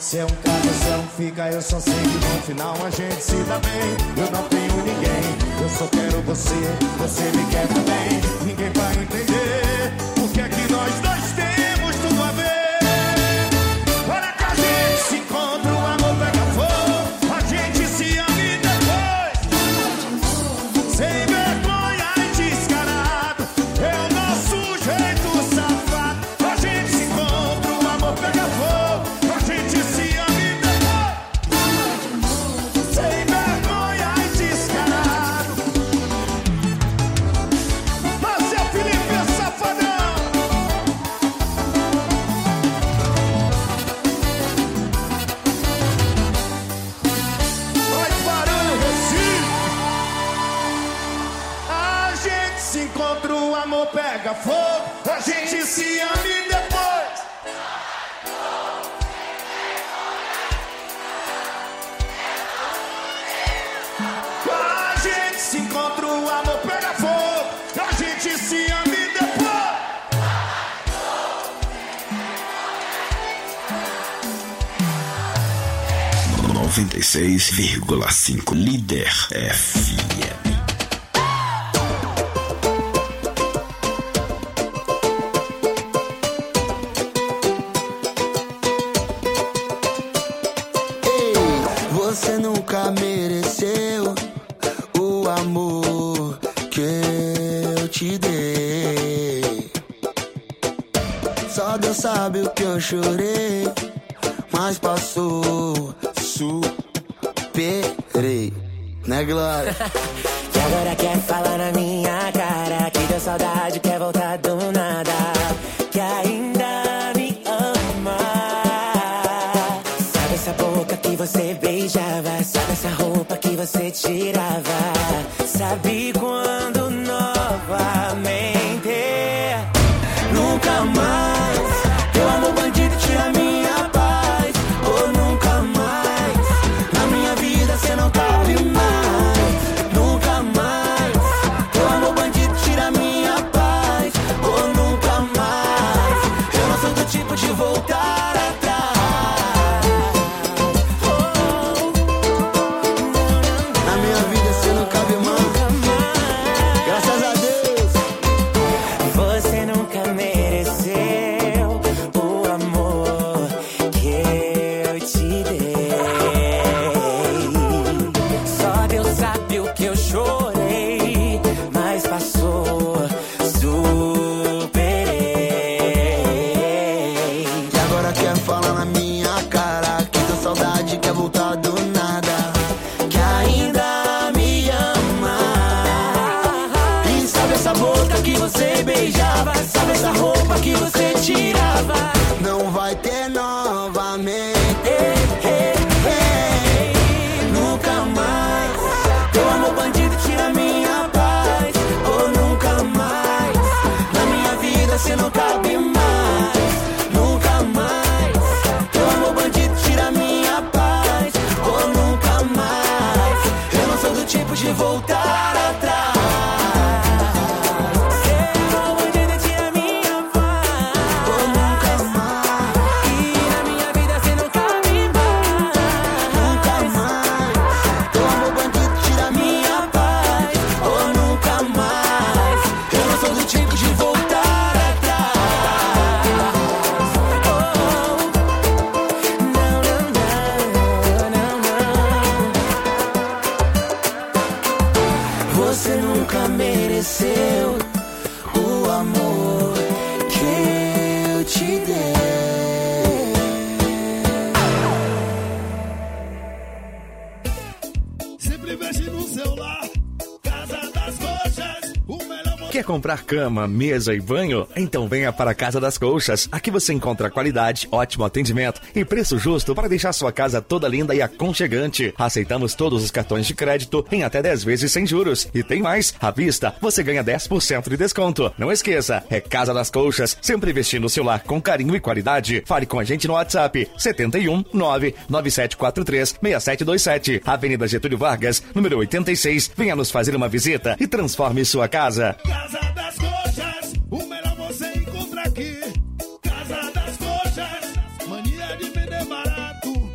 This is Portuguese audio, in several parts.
Você é um cara, você não fica, eu só sei que no final a gente se dá bem. Eu não tenho ninguém, eu só quero você, você me quer também. Ninguém vai entender o que é que nós dois temos tudo a ver. Olha que a gente se encontra, o amor pega fogo, a gente se ama e depois, sem vergonha e descarado, é o nosso jeito safado. A gente se encontra, o amor pega fogo, a gente se ama e depois, sem vergonha e descarado. Mas é Felipe Safadão. Vai barulho, Recife. A gente se encontra, o amor pega fogo, a gente se ama e depois. A gente se encontra, o amor pega fogo, a gente se ama e depois. 96,5 Líder FM. Você nunca mereceu o amor que eu te dei. Só Deus sabe o que eu chorei, mas passou, superei, né, Glória? E agora quer falar na minha cara que deu saudade, quer voltar do nada, que ainda me ama. Sabe essa boca que você beijava, sabe essa roupa que você tirava, sabe quando novamente nunca mais teu amor bandido tira minha paz. Ou nunca mais na minha vida cê não cabe mais. Nunca mais teu amor bandido tira minha paz. Ou nunca mais eu não sou do tipo de voltar atrás. Na minha vida cê não cabe mais. Graças a Deus. Você nunca mereceu o amor que eu te dei. Só Deus sabe o que eu chorei, mas passou, superei. E agora quer falar na minha cara que deu saudade, quer voltar do nada, que ainda me ama. E sabe essa boca que você beijava, sabe essa roupa que você tirava, não vai ter novamente. Nunca mais teu amor bandido tira minha paz. Ou nunca mais na minha vida cê não cabe mais. Nunca mais teu amor bandido tira minha paz. Ou nunca mais eu não sou do tipo de voltar atrás. Seu amor bandido tira minha paz. Ou nunca mais, E na minha vida cê não cabe mais. nunca mais teu amor bandido tira minha paz. Ou nunca mais eu não sou do tipo de voltar atrás. Você nunca mereceu o amor que eu te dei. Sempre investe no celular, Casa das Coxas, o melhor modelo. Quer comprar cama, mesa e banho? Então venha para a Casa das Colchas. Aqui você encontra qualidade, ótimo atendimento e preço justo para deixar sua casa toda linda e aconchegante. Aceitamos todos os cartões de crédito em até 10 vezes sem juros. E tem mais, à vista você ganha 10% de desconto. Não esqueça, é Casa das Colchas, sempre investindo no seu lar com carinho e qualidade. Fale com a gente no WhatsApp 71 99743 6727, Avenida Getúlio Vargas, número 86. Venha nos fazer uma visita e transforme sua casa. Casa das Coxas, o melhor você encontra aqui. Casa das Coxas, mania de vender barato.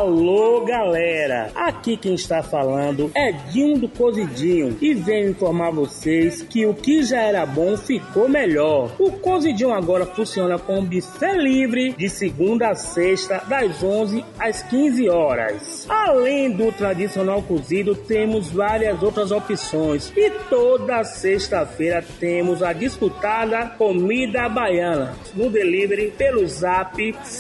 Alô, galera! Aqui quem está falando é Dinho do Cozidinho e venho informar vocês que o que já era bom ficou melhor. O Cozidinho agora funciona com buffet livre de segunda a sexta, das 11 às 15 horas. Além do tradicional cozido, temos várias outras opções e toda sexta-feira temos a disputada comida baiana no delivery pelo zap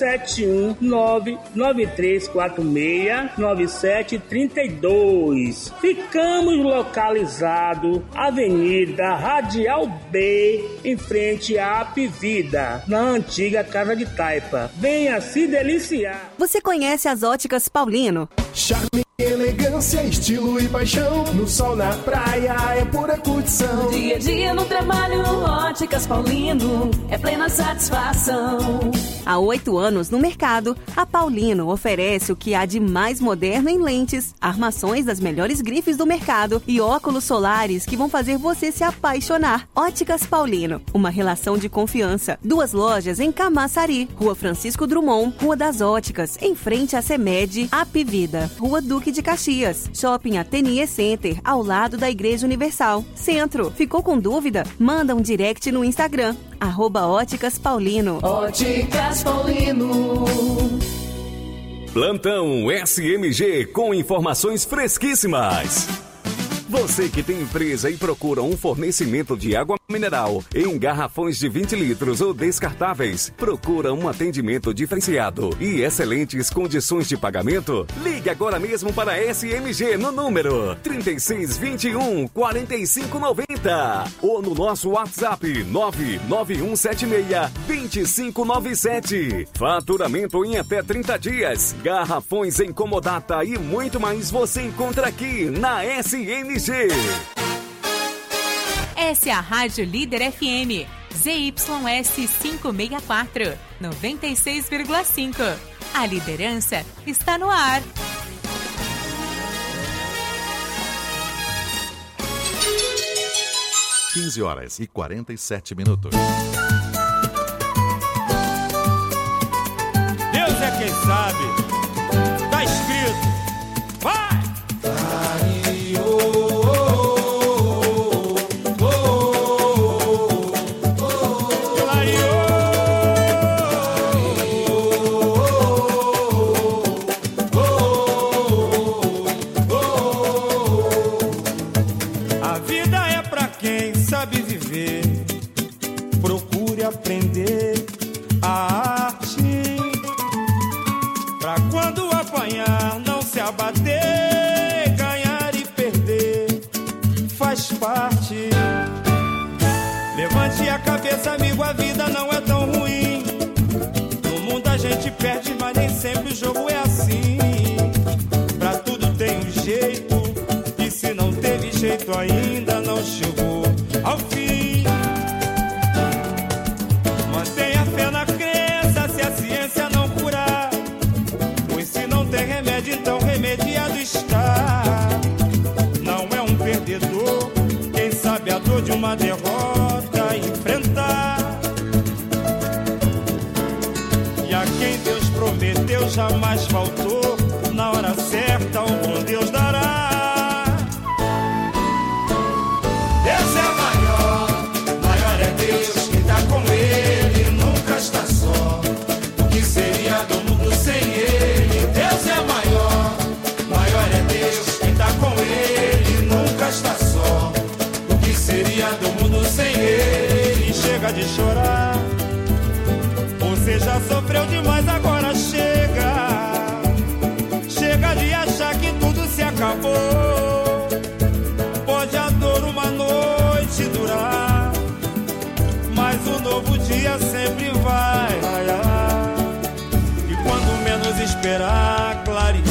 71993469732. Ficamos localizados Avenida Radial B, em frente à Apivida, na antiga Casa de Taipa. Venha se deliciar. Você conhece as Óticas Paulino? Charme, elegância, estilo e paixão. No sol, na praia, é pura curtição. Dia a dia no trabalho, Óticas Paulino, é plena satisfação. Há 8 anos no mercado, a Paulino oferece o que há de mais moderno em lentes, armações das melhores grifes do mercado e óculos solares que vão fazer você se apaixonar. Óticas Paulino, uma relação de confiança. 2 lojas em Camaçari, Rua Francisco Drummond, Rua das Óticas, em frente à CEMED, Apivida, Rua Duque de Caxias, Shopping Ateliê Center, ao lado da Igreja Universal. Centro, ficou com dúvida? Manda um direct no Instagram, @Óticas Paulino. Óticas Paulino. Plantão SMG com informações fresquíssimas. Você que tem empresa e procura um fornecimento de água mineral em garrafões de 20 litros ou descartáveis, procura um atendimento diferenciado e excelentes condições de pagamento? Ligue agora mesmo para a SMG no número 3621 4590 ou no nosso WhatsApp 99176 2597. Faturamento em até 30 dias. Garrafões em comodata e muito mais você encontra aqui na SMG. Essa é a Rádio Líder FM, ZYS 564, 96,5. A liderança está no ar. Quinze horas e 47 minutos. Deus é quem sabe. Tá escrito. Vai! Aprender a arte, pra quando apanhar não se abater, ganhar e perder faz parte. Levante a cabeça, amigo, a vida não é tão ruim. No mundo a gente perde, mas nem sempre o jogo é assim. Pra tudo tem um jeito, e se não teve jeito ainda não chegou ao fim. Então remediado está. Não é um perdedor quem sabe a dor de uma derrota enfrentar. E a quem Deus prometeu jamais faltou. Na hora certa o bom Deus dará. Deus é maior, maior é Deus, quem tá com ele nunca está só. O que seria do mundo sem ele? Deus é maior, maior é Deus, quem tá com ele nunca está só. O que seria do mundo sem ele? Chega de chorar, você já sofreu demais, agora chega. Chega de achar que tudo se acabou. Pode a dor uma noite durar, mas o novo dia sempre vai raiar. E quando menos esperar, clarear.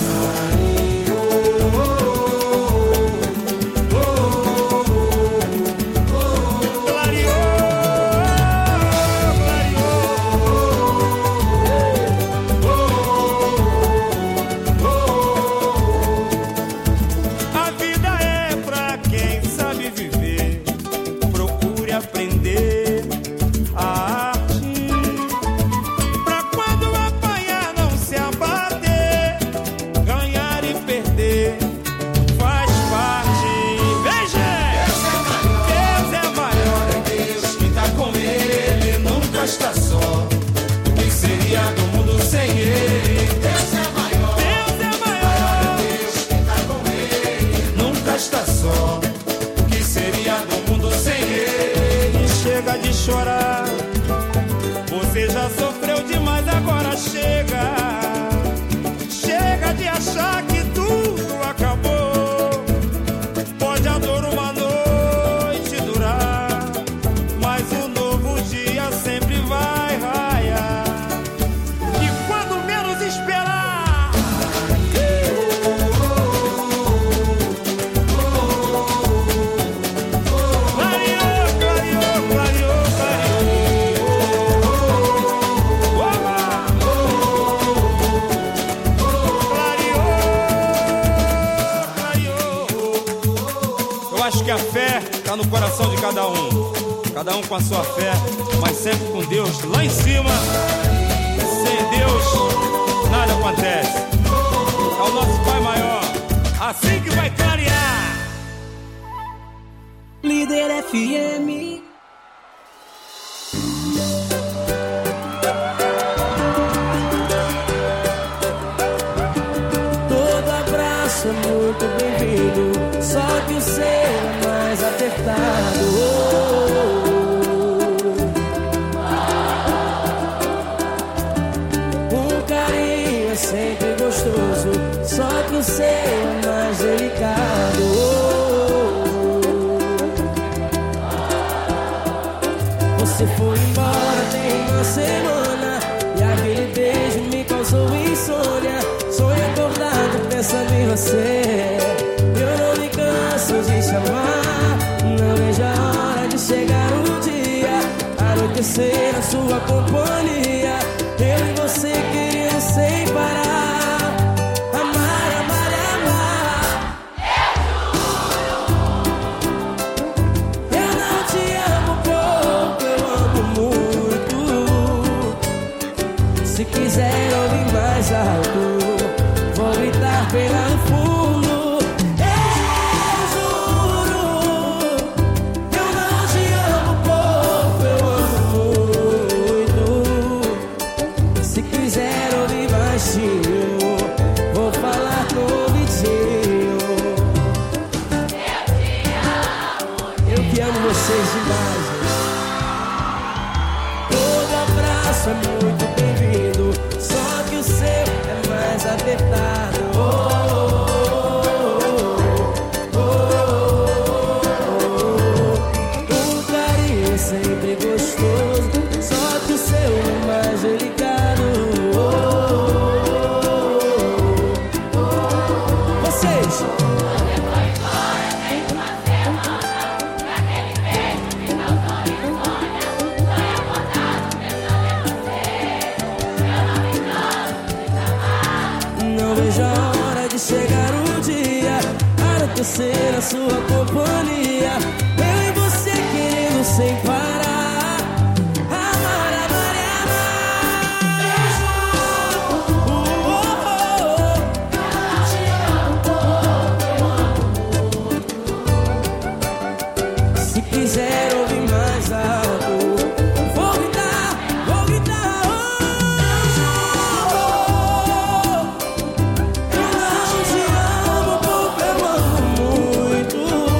tá no coração de cada um com a sua fé, mas sempre com Deus lá em cima. Sem Deus nada acontece. É o nosso Pai maior, assim que vai clarear. Líder FM. Todo abraço é muito bem-vindo, só que o seu é mais apertado. Um carinho é sempre gostoso, só que o seu é mais delicado. Você foi embora tem uma semana e aquele beijo me causou insônia. Sonho acordado pensando em você. Eu não me canso de te amar. Não vejo a hora de chegar o dia, anoitecer na sua companhia. Eu e você querendo sem parar. Amar, amar, amar. Eu não te amo pouco, eu amo muito. Se quiser ouvir mais alto, vou gritar pela no fundo. Eu juro, eu não te amo pouco, eu amo muito. Se quiser ouvir baixinho, vou falar no ouvidinho. Eu que amo vocês demais, gente. Todo abraço é muito bem-vindo, só que o seu é mais apertado. Um carinho é sempre gostoso, só que o seu é mais delicado. Vocês! Não vejo a hora de chegar o dia, anoitecer a sua companhia. Eu e você querendo sem parar. Amar, amar e amar. Se quiser ouvir mais alto, vou gritar, vou gritar. Eu não te amo pouco, eu amo muito.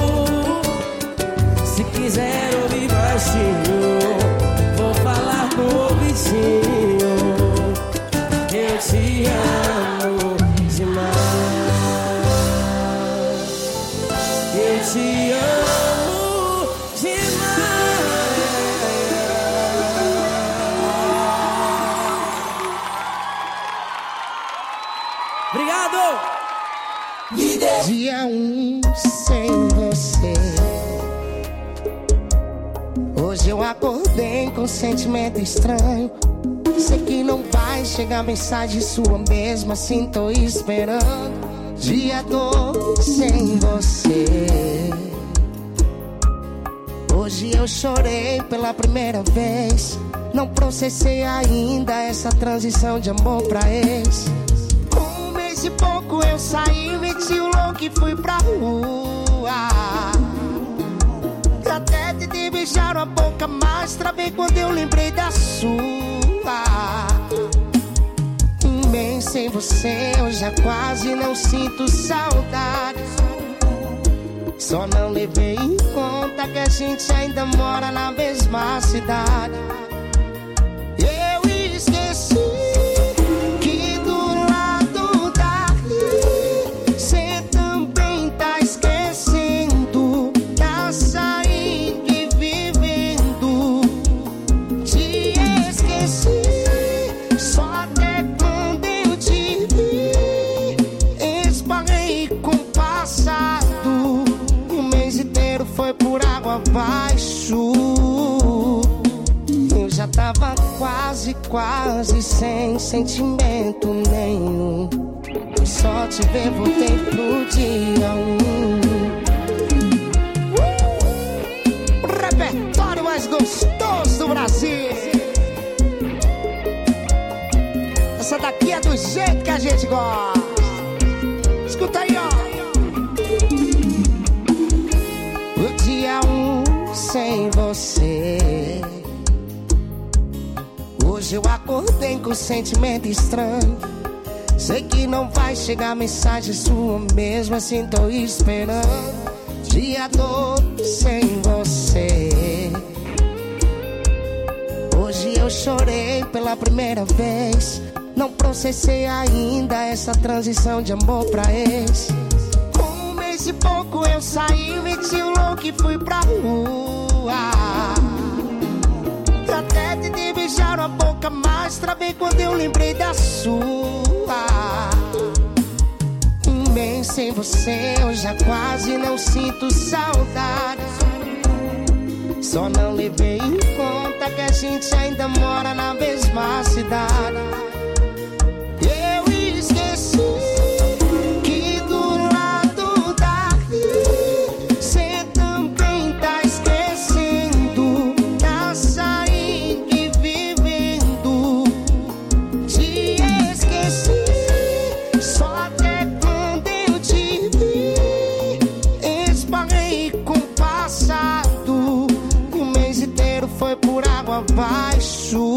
Se quiser ouvir baixinho, vou falar no ouvidinho. Eu te amo demais. Eu te amo demais. Obrigado! Dia 1 sem você. Hoje eu acordei com um sentimento estranho. Sei que não vai chegar mensagem sua, mesmo assim tô esperando. Dia 2 sem você. Hoje eu chorei pela primeira vez. Não processei ainda essa transição de amor pra ex. Com um mês e pouco eu saí, meti o louco e fui pra rua. Até tentei beijar a boca, mas travei quando eu lembrei da sua. Um mês sem você eu já quase não sinto saudade. Só não levei em conta que a gente ainda mora na mesma cidade. Eu esqueci que do lado dali cê também tá esquecendo. Tá saindo e vivendo. Te esqueci só até quando eu te vi. Esbarrei com o passado. O mês inteiro foi por água abaixo. Eu já tava quase sem sentimento nenhum. Só te ver, voltei pro dia 1. mais gostoso do Brasil. Essa daqui é do jeito que a gente gosta. Escuta aí, ó. O dia 1 sem você. Hoje eu acordei com um sentimento estranho. Sei que não vai chegar mensagem sua, mesmo assim tô esperando. Dia 2 sem você. Hoje eu chorei pela primeira vez. Não processei ainda essa transição de amor pra ex. Com 1 mês e pouco eu saí, meti o louco e fui pra rua. Até tentei beijar a boca, mas travei quando eu lembrei da sua. 1 mês sem você, eu já quase não sinto saudade. Só não levei em conta que a gente ainda mora na mesma cidade. Eu esqueci que do lado daqui cê também tá esquecendo da sair e vivendo. Te esqueci só até quando eu te vi. Esbarrei com o passado. O mês inteiro foi por água abaixo.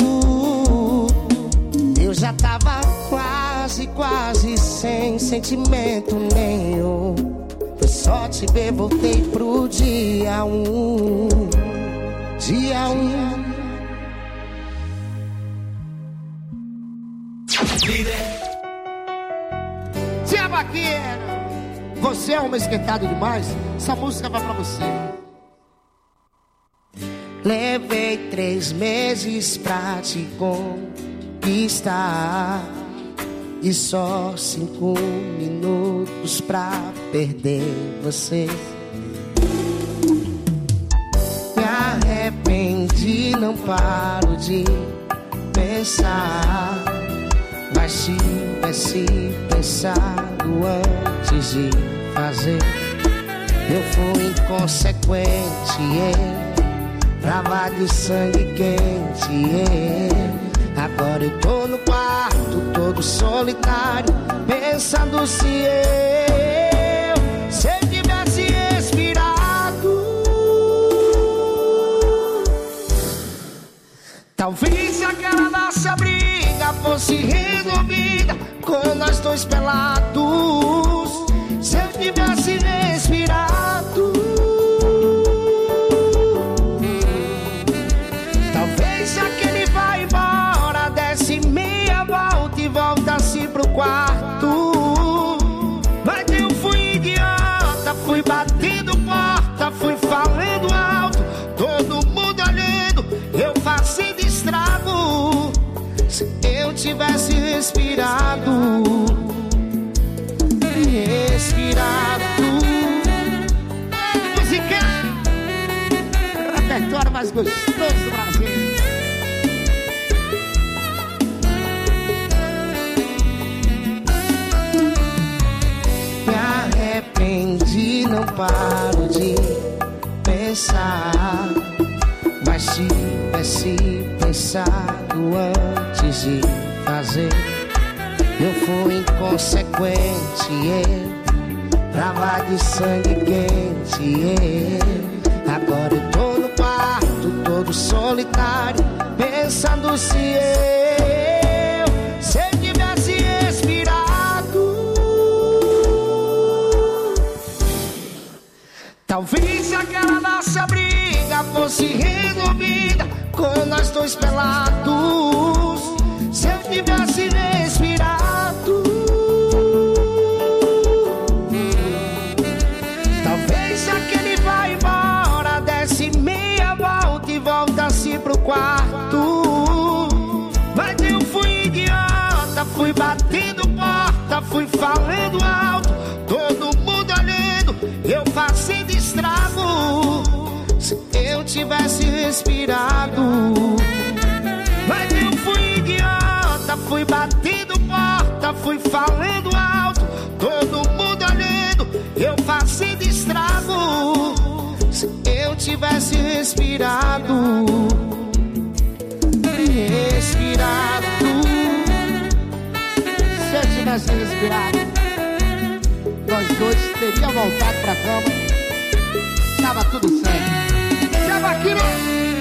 Eu já tava quase sem sentimento nenhum. Foi só te ver, voltei pro dia 1. Dia 1. Tia Baqueira, você é uma esquentada demais. Essa música vai pra você. Levei 3 meses pra te conquistar e só 5 minutos pra perder você. Me arrependi, não paro de pensar. Mas tivesse pensado antes de fazer. Eu fui inconsequente, trava de sangue quente, Agora eu tô no quarto, todo solitário, pensando se eu tivesse respirado. Talvez aquela nossa briga fosse resolvida com nós 2 pelados. Se eu tivesse respirado. Talvez aquele vai embora, desce meia volta e volta-se pro quarto. Mas eu fui idiota, fui batendo porta, fui falando alto, todo mundo olhando, eu fazendo estrago. Se eu tivesse respirado, música, repertório mais gostoso do Brasil. Me arrependi, não paro de pensar. Mas tivesse pensado antes de fazer. Eu fui inconsequente, trava de sangue quente, Agora eu tô no quarto, todo solitário, pensando se eu tivesse respirado. Talvez aquela nossa briga fosse resolvida com nós 2 pelados. Se eu tivesse respirado. Talvez aquele vai embora, desce meia volta e volta-se pro quarto. Mas eu fui idiota, fui batendo porta, fui falando alto, todo mundo olhando, eu fazendo estrago. Se eu tivesse respirado. Mas eu fui idiota, fui batendo porta, fui falando alto, todo mundo olhando, eu fazendo estrago. Se eu tivesse respirado. respirado. Se eu tivesse respirado, nós dois teríamos voltado pra cama. Tava tudo certo. Chama aqui no...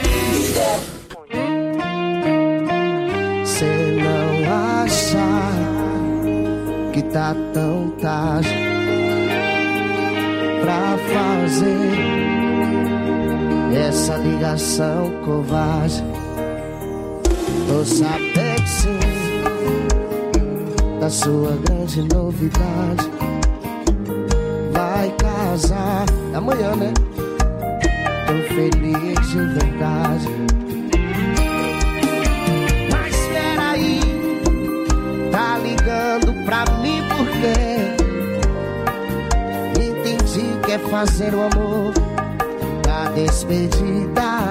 Cê não acha que tá tão tarde pra fazer essa ligação covarde? Tô sabendo sim da sua grande novidade. Vai casar amanhã, né? Tô feliz de verdade. Mas peraí, tá ligando pra mim por quê? Entendi que é fazer o amor da despedida.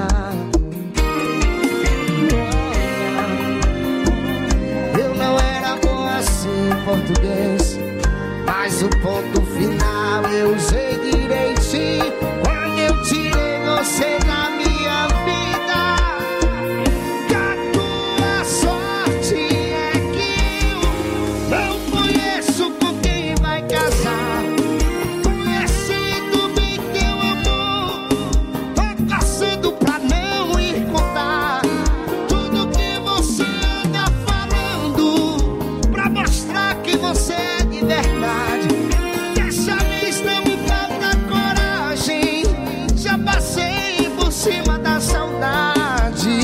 Português, mas o ponto final eu usei direitinho quando eu tirei você da minha vida. Que a tua sorte é que eu não conheço com quem vai casar. Conhecido bem teu amor, tô torcendo pra não ir contar tudo que você anda falando, pra mostrar que você é de verdade. Dessa vez não me falta coragem, já passei por cima da saudade.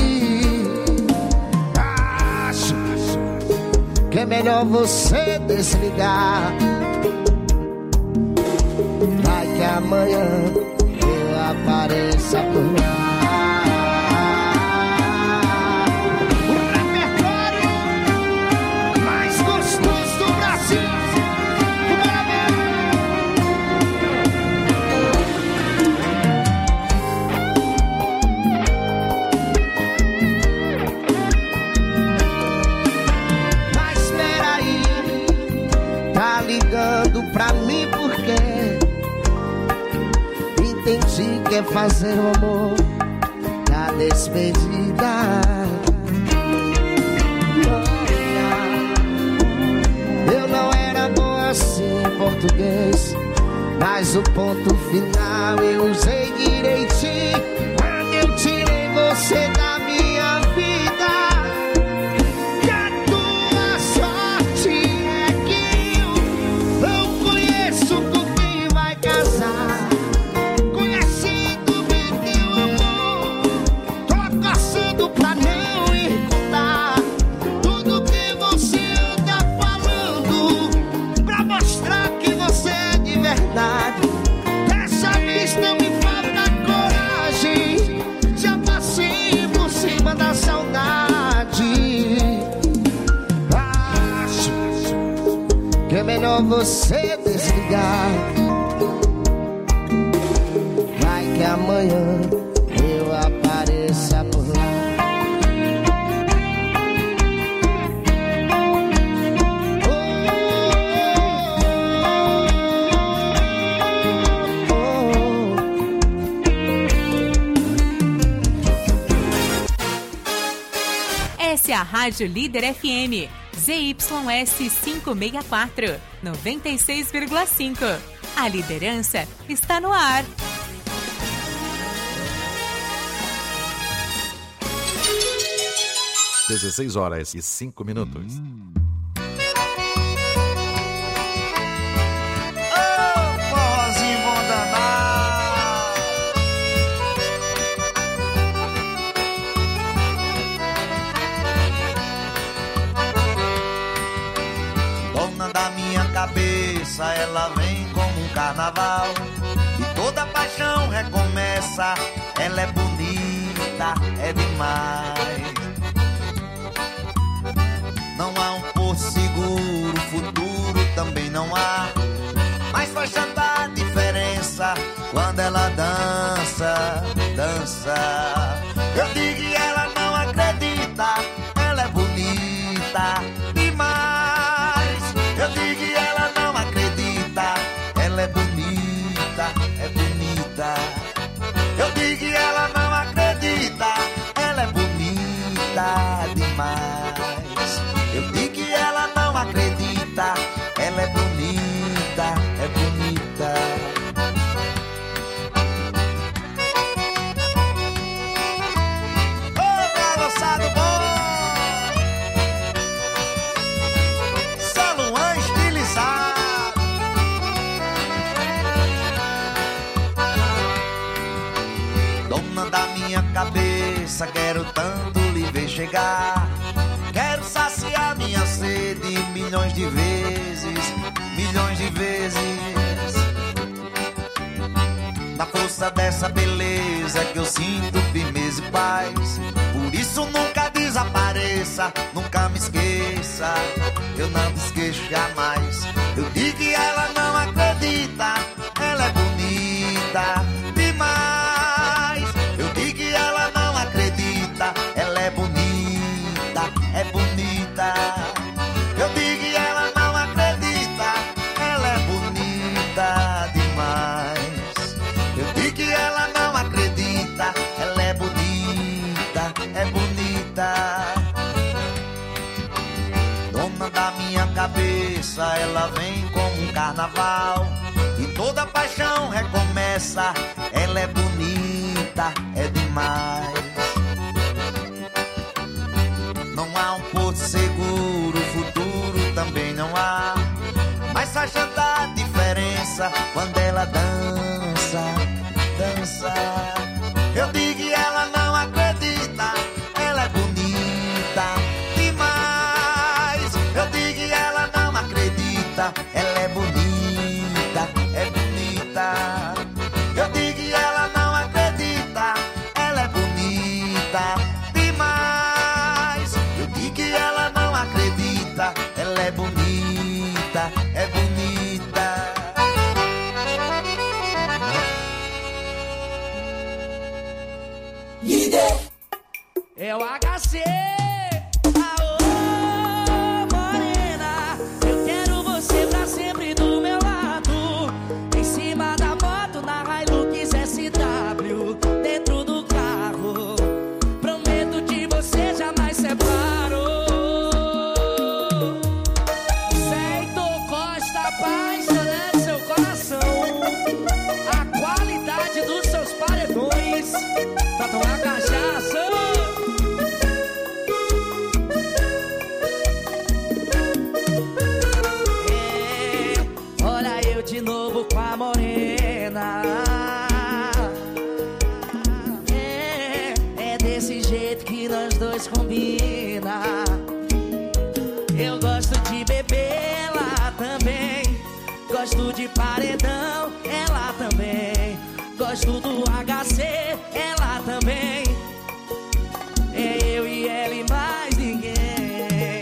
Acho que é melhor você desligar. Vai que amanhã eu apareça por lá. Pra mim porque entendi que é fazer o amor da despedida. Eu não era bom assim em português, mas o ponto final eu usei direitinho quando eu tirei você da minha vida. Dessa vez não me falta coragem, já passei por cima da saudade. Acho que é melhor você desligar. Vai que amanhã eu apareça por lá. Essa é a Rádio Líder FM, ZYS 564, 96,5. A liderança está no ar. Às 16h05. Cabeça, ela vem como um carnaval e toda paixão recomeça. Ela é bonita, é demais. Não há um porto seguro, futuro também não há, mas faz tanta diferença quando ela dança, dança. Eu digo e ela não acredita, ela é bonita demais. Eu digo e ela não acredita, ela é bonita, é bonita. Eu digo e ela não acredita. bonita demais. Eu digo que ela não acredita, ela é bonita, é bonita. Ô, meu avançado bom, Saluan estilizado. Dona da minha cabeça, quero tanto lhe ver chegar. Quero saciar minha sede milhões de vezes, milhões de vezes. Na força dessa beleza que eu sinto firmeza e paz. Por isso nunca desapareça, nunca me esqueça. Eu não te esqueço jamais. Eu digo que ela não acredita, ela é bonita demais. Eu digo que ela não acredita, ela é bonita, é bonita. Eu digo que ela não acredita, ela é bonita demais. Eu digo que ela não acredita, ela é bonita, é bonita. Dona da minha cabeça, ela vem como um carnaval e toda paixão recomeça. Ela é bonita, é demais. Não há um porto seguro, futuro também não há. Mas faz tanta diferença quando ela dança, dança. Eu digo que ela não acredita, ela é bonita demais. Eu digo que ela não acredita, ela é bonita, é bonita. Eu digo que ela não acredita, ela é bonita demais. Eu digo que ela não acredita, ela é bonita, é bonita. Líder é o HC. Aô, morena, eu quero você pra sempre do meu lado. Em cima da moto, na Hilux SW, dentro do carro. Prometo de você jamais separo. Feito Costa, apaixonando seu coração. A qualidade dos seus paredões pra tomar cachaça. Olha eu de novo com a morena. É desse jeito que nós dois combina. Eu gosto de beber, ela também. Gosto de paredão, ela também. Gosto do HC, ela também. É eu e ela e mais ninguém.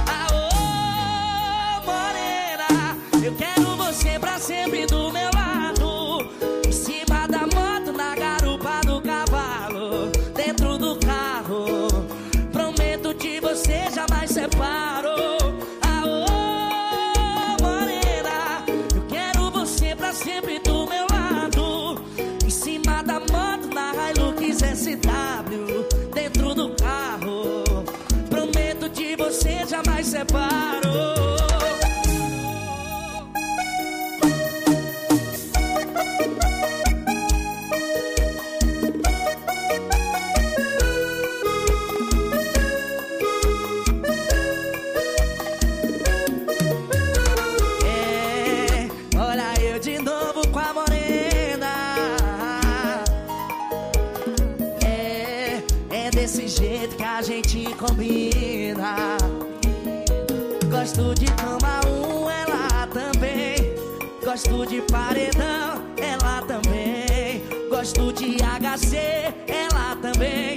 Aô, morena, eu quero você pra sempre do meu lado. Em cima da moto, na garupa do cavalo, dentro do carro. Prometo de você jamais separo. Aô, morena, eu quero você pra sempre do meu lado. Em cima da moto, na Hilux SW, dentro do carro. Prometo de você jamais separo. Olha eu de novo com a morena. É desse jeito que a gente combina. Gosto de tomar ela também. Gosto de paredão, ela também. Gosto de HC, ela também.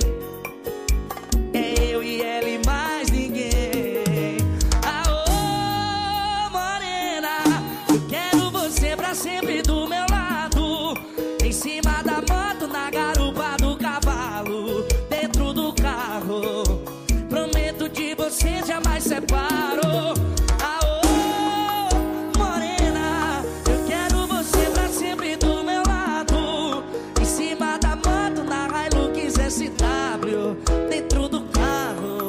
É eu e ela e mais ninguém. Aô, morena, eu quero você pra sempre do meu lado. Em cima da moto, na garupa do cavalo, dentro do carro. Prometo de você jamais separo. Aô, morena, eu quero você pra sempre do meu lado. Em cima da moto, na Hilux SW, dentro do carro.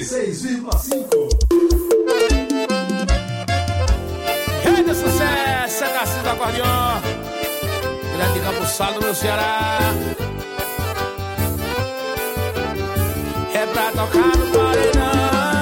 106,5. Grande sucesso, é Narciso do Acordeon, direto de Campo Salo, no meu Ceará. É pra tocar no paredão.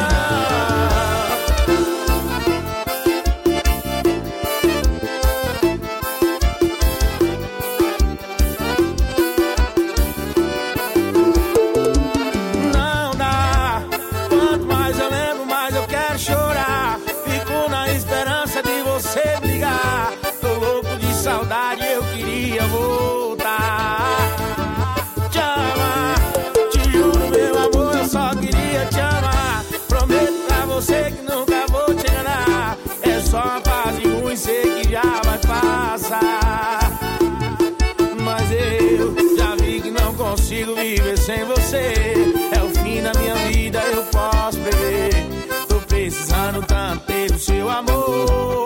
Não dá, quanto mais eu lembro, mais eu quero chorar. Fico na esperança de você me ligar. Tô louco de saudade, eu queria voltar. Te amar, te juro, meu amor, eu só queria te amar. Prometo pra você que nunca vou te enganar. É só uma fase ruim, sei que já vai passar. Mas eu já vi que não consigo viver sem você. É o fim da minha vida, eu posso beber. Tô precisando tanto ter o seu amor.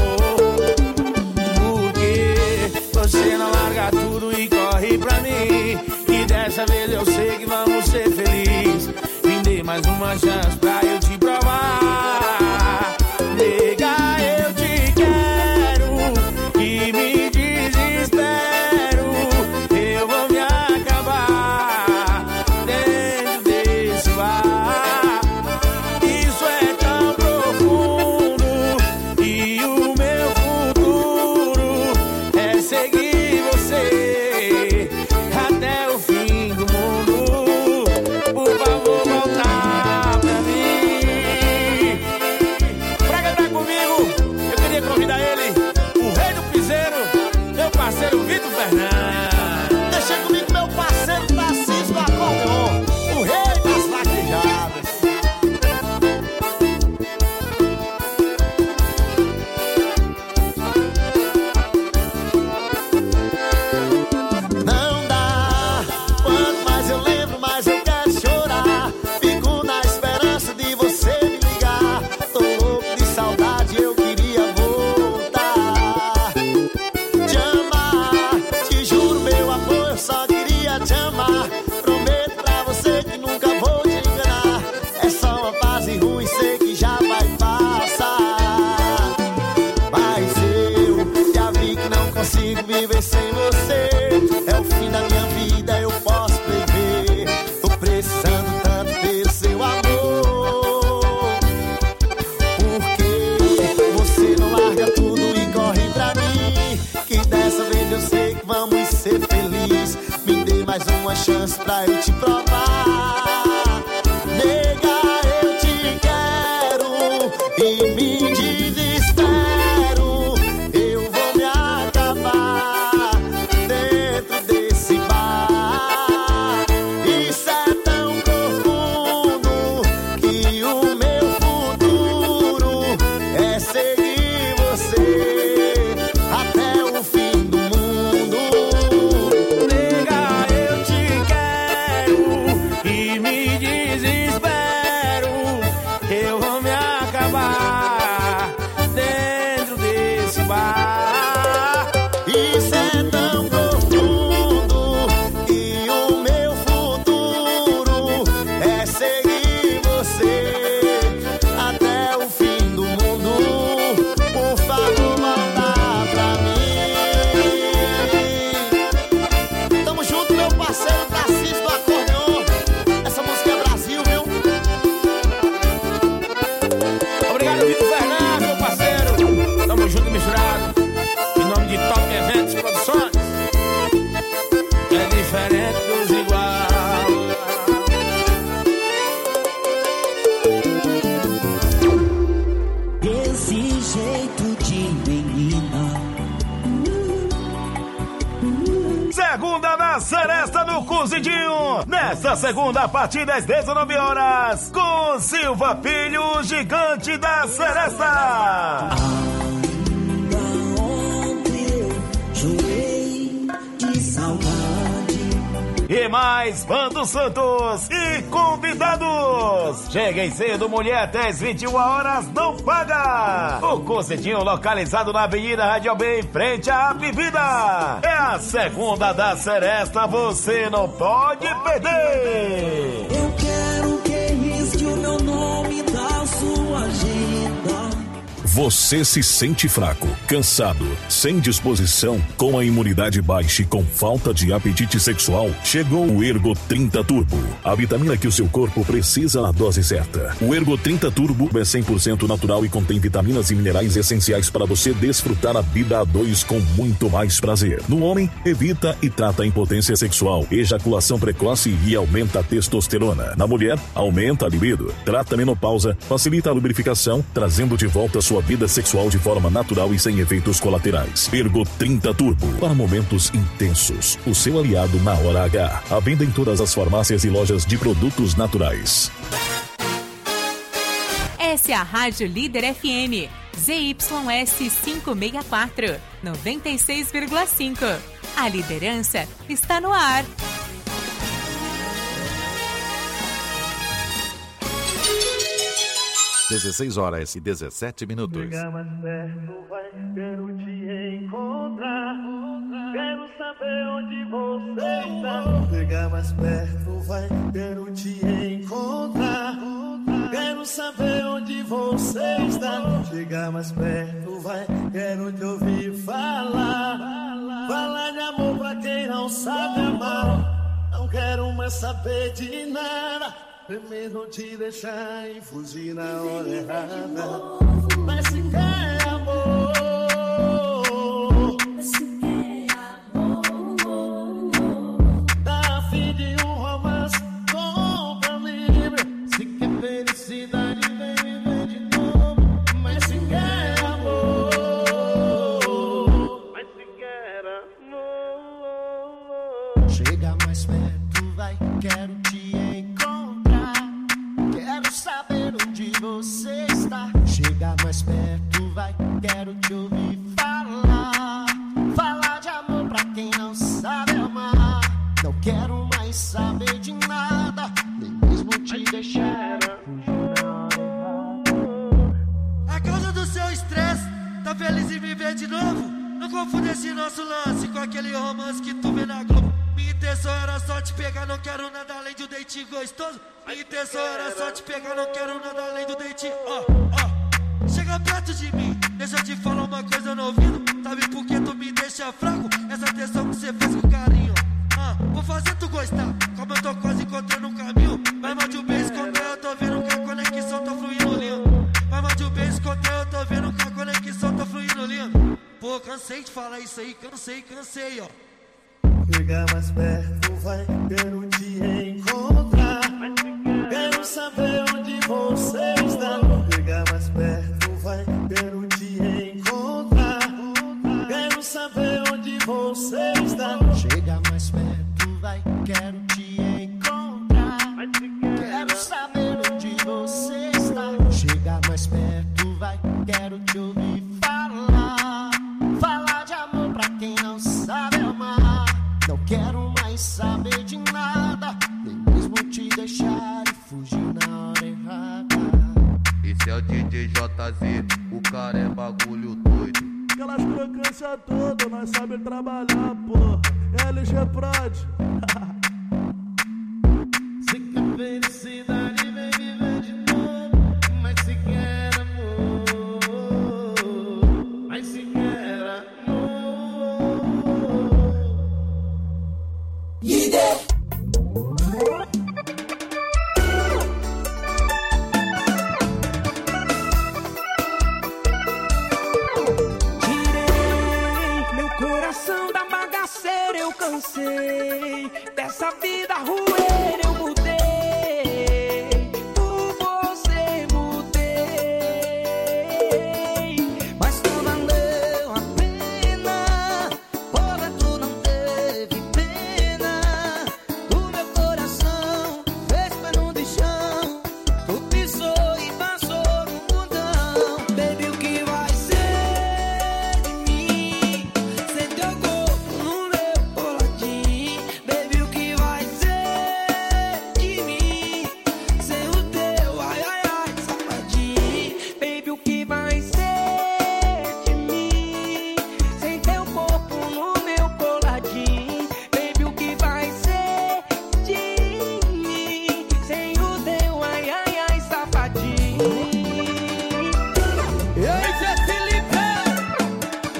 Porque você não larga tudo e corre pra mim. E dessa vez eu sei que vamos ser felizes. Me dê mais uma chance pra eu te provar. Nega, eu te quero e me desespero. Eu vou me acabar dentro desse bar. Isso é tão profundo e o meu futuro é seguir você até o fim do mundo. Por favor, voltar pra mim. Pra cantar comigo, eu queria convidar ele, o rei do piseiro, meu parceiro Vitor Fernandes. Deixa comigo meu parceiro Narciso do Acordeon, o rei das vaquejadas. Não dá, quanto mais eu lembro, mais eu quero chorar. Fico na esperança de você me ligar. Tô louco de saudade, eu queria voltar. Te amar, te juro, meu amor, eu só queria te amar. Prometo pra você que nunca vou te enganar. É só uma fase ruim, sei que já vai passar. Mas eu já vi que não consigo viver sem você. É o fim da minha vida, eu posso prever. Tô precisando tanto ter o seu amor. Porque você não larga tudo e corre pra mim. Que dessa vez eu sei que vamos ser felizes. Me dê mais uma chance pra eu te provar. Nega, eu te quero e me desespero. Eu vou me acabar dentro desse bar. Isso é tão profundo que o meu futuro é seguir você até o fim do mundo. Nega, eu te quero e me desespero. Eu vou me acabar dentro desse bar. Isso é tão profundo que o meu futuro é seguir você até o fim do mundo. Por favor, volta pra mim. Tamo junto, meu parceiro Narciso do Acordeon. Essa música é Brasil, viu? Obrigado, Vitor Fernandes, meu parceiro. Tamo junto e misturado. Em nome de Top Eventos Produções. É diferente dos igual. Desse jeito de menina. Segunda na Seresta no Cozidinho. Nesta segunda, a partir das 19 horas, com Silva Filho, o gigante da Seresta. Chorei de saudade. E mais Bando Santos e convidados. Cheguem cedo, mulher, até as 21 horas, não paga. O Cozidinho, localizado na Avenida Rádio B, em frente à Bebida. É a segunda da Seresta, você não pode perder. Eu quero que risque o meu nome Você se sente fraco, cansado, sem disposição, com a imunidade baixa e com falta de apetite sexual? Chegou o Ergo 30 Turbo, a vitamina que o seu corpo precisa na dose certa. O Ergo 30 Turbo é 100% natural e contém vitaminas e minerais essenciais para você desfrutar a vida a dois com muito mais prazer. No homem, evita e trata a impotência sexual, ejaculação precoce e aumenta a testosterona. Na mulher, aumenta a libido, trata a menopausa, facilita a lubrificação, trazendo de volta a sua vida sexual de forma natural e sem efeitos colaterais. Ergo 30 Turbo, para momentos intensos. O seu aliado na hora H. À venda em todas as farmácias e lojas de produtos naturais. Essa é a Rádio Líder FM. ZYS 564, 96,5. A liderança está no ar. (16h17). Chega mais perto, vai, quero te encontrar. Quero saber onde você está. Chega mais perto, vai, quero te encontrar. Quero saber onde você está. Chega mais perto, vai, quero te ouvir falar. Falar de amor pra quem não sabe amar. Não quero mais saber de nada. Primeiro te deixar e fugir na hora errada. Mas se quer amor, tá a fim de um romance, compra livre. Se quer felicidade, vem viver de novo. Mas se quer amor, mas se quer amor. Chega mais perto, vai, quero te encontrar. Quero saber onde você está. Chega mais perto, vai, quero te ouvir falar. Falar de amor pra quem não sabe amar. Não quero mais saber de nada, nem mesmo te deixar. A causa do seu estresse, tá feliz em me ver de novo? Não confunda esse nosso lance com aquele romance que tu vê na Globo. Minha intenção era só te pegar, não quero nada além de um date gostoso. Minha intenção era só te pegar, não quero nada além do date. Chega perto de mim, deixa eu te falar uma coisa no ouvido. Sabe por que tu me deixa fraco? Essa atenção que você fez com carinho. Vou fazer tu gostar, como eu tô quase encontrando um caminho. Vai mais de um beijo contra eu, tô vendo que a conexão tá fluindo lindo. Vai mais de um beijo contra eu, tô vendo que a conexão tá fluindo lindo. Pô, cansei de falar isso aí, cansei, ó. Chega mais perto, vai, quero te encontrar. Quero saber onde você está. Chega mais perto, vai, quero te encontrar. Quero saber onde você está. Chega mais perto, vai, quero te encontrar. Quero saber onde você está. Chega mais perto, vai, quero te ouvir falar. Falar de amor pra quem não sabe amar. Não quero mais saber de nada, nem mesmo te deixar e fugir na hora errada. Esse é o DJ JZ, o cara é bagulho doido. Aquelas crocâncias todas, nós sabe trabalhar, porra. LG Prod. Se quer felicidade, vem viver de novo. Mas se quer amor, mas se quer amor. Líder. Cansei dessa vida ruim, eu mudei. Por você mudei. Mas não valeu a pena. Porra, tu não teve pena. O meu coração fez pano de chão. Tu pisou e passou no mundão. Baby, o que vai ser de mim? Sem teu corpo no meu coladinho. Baby, o que vai ser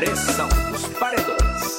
Pressão dos paredões.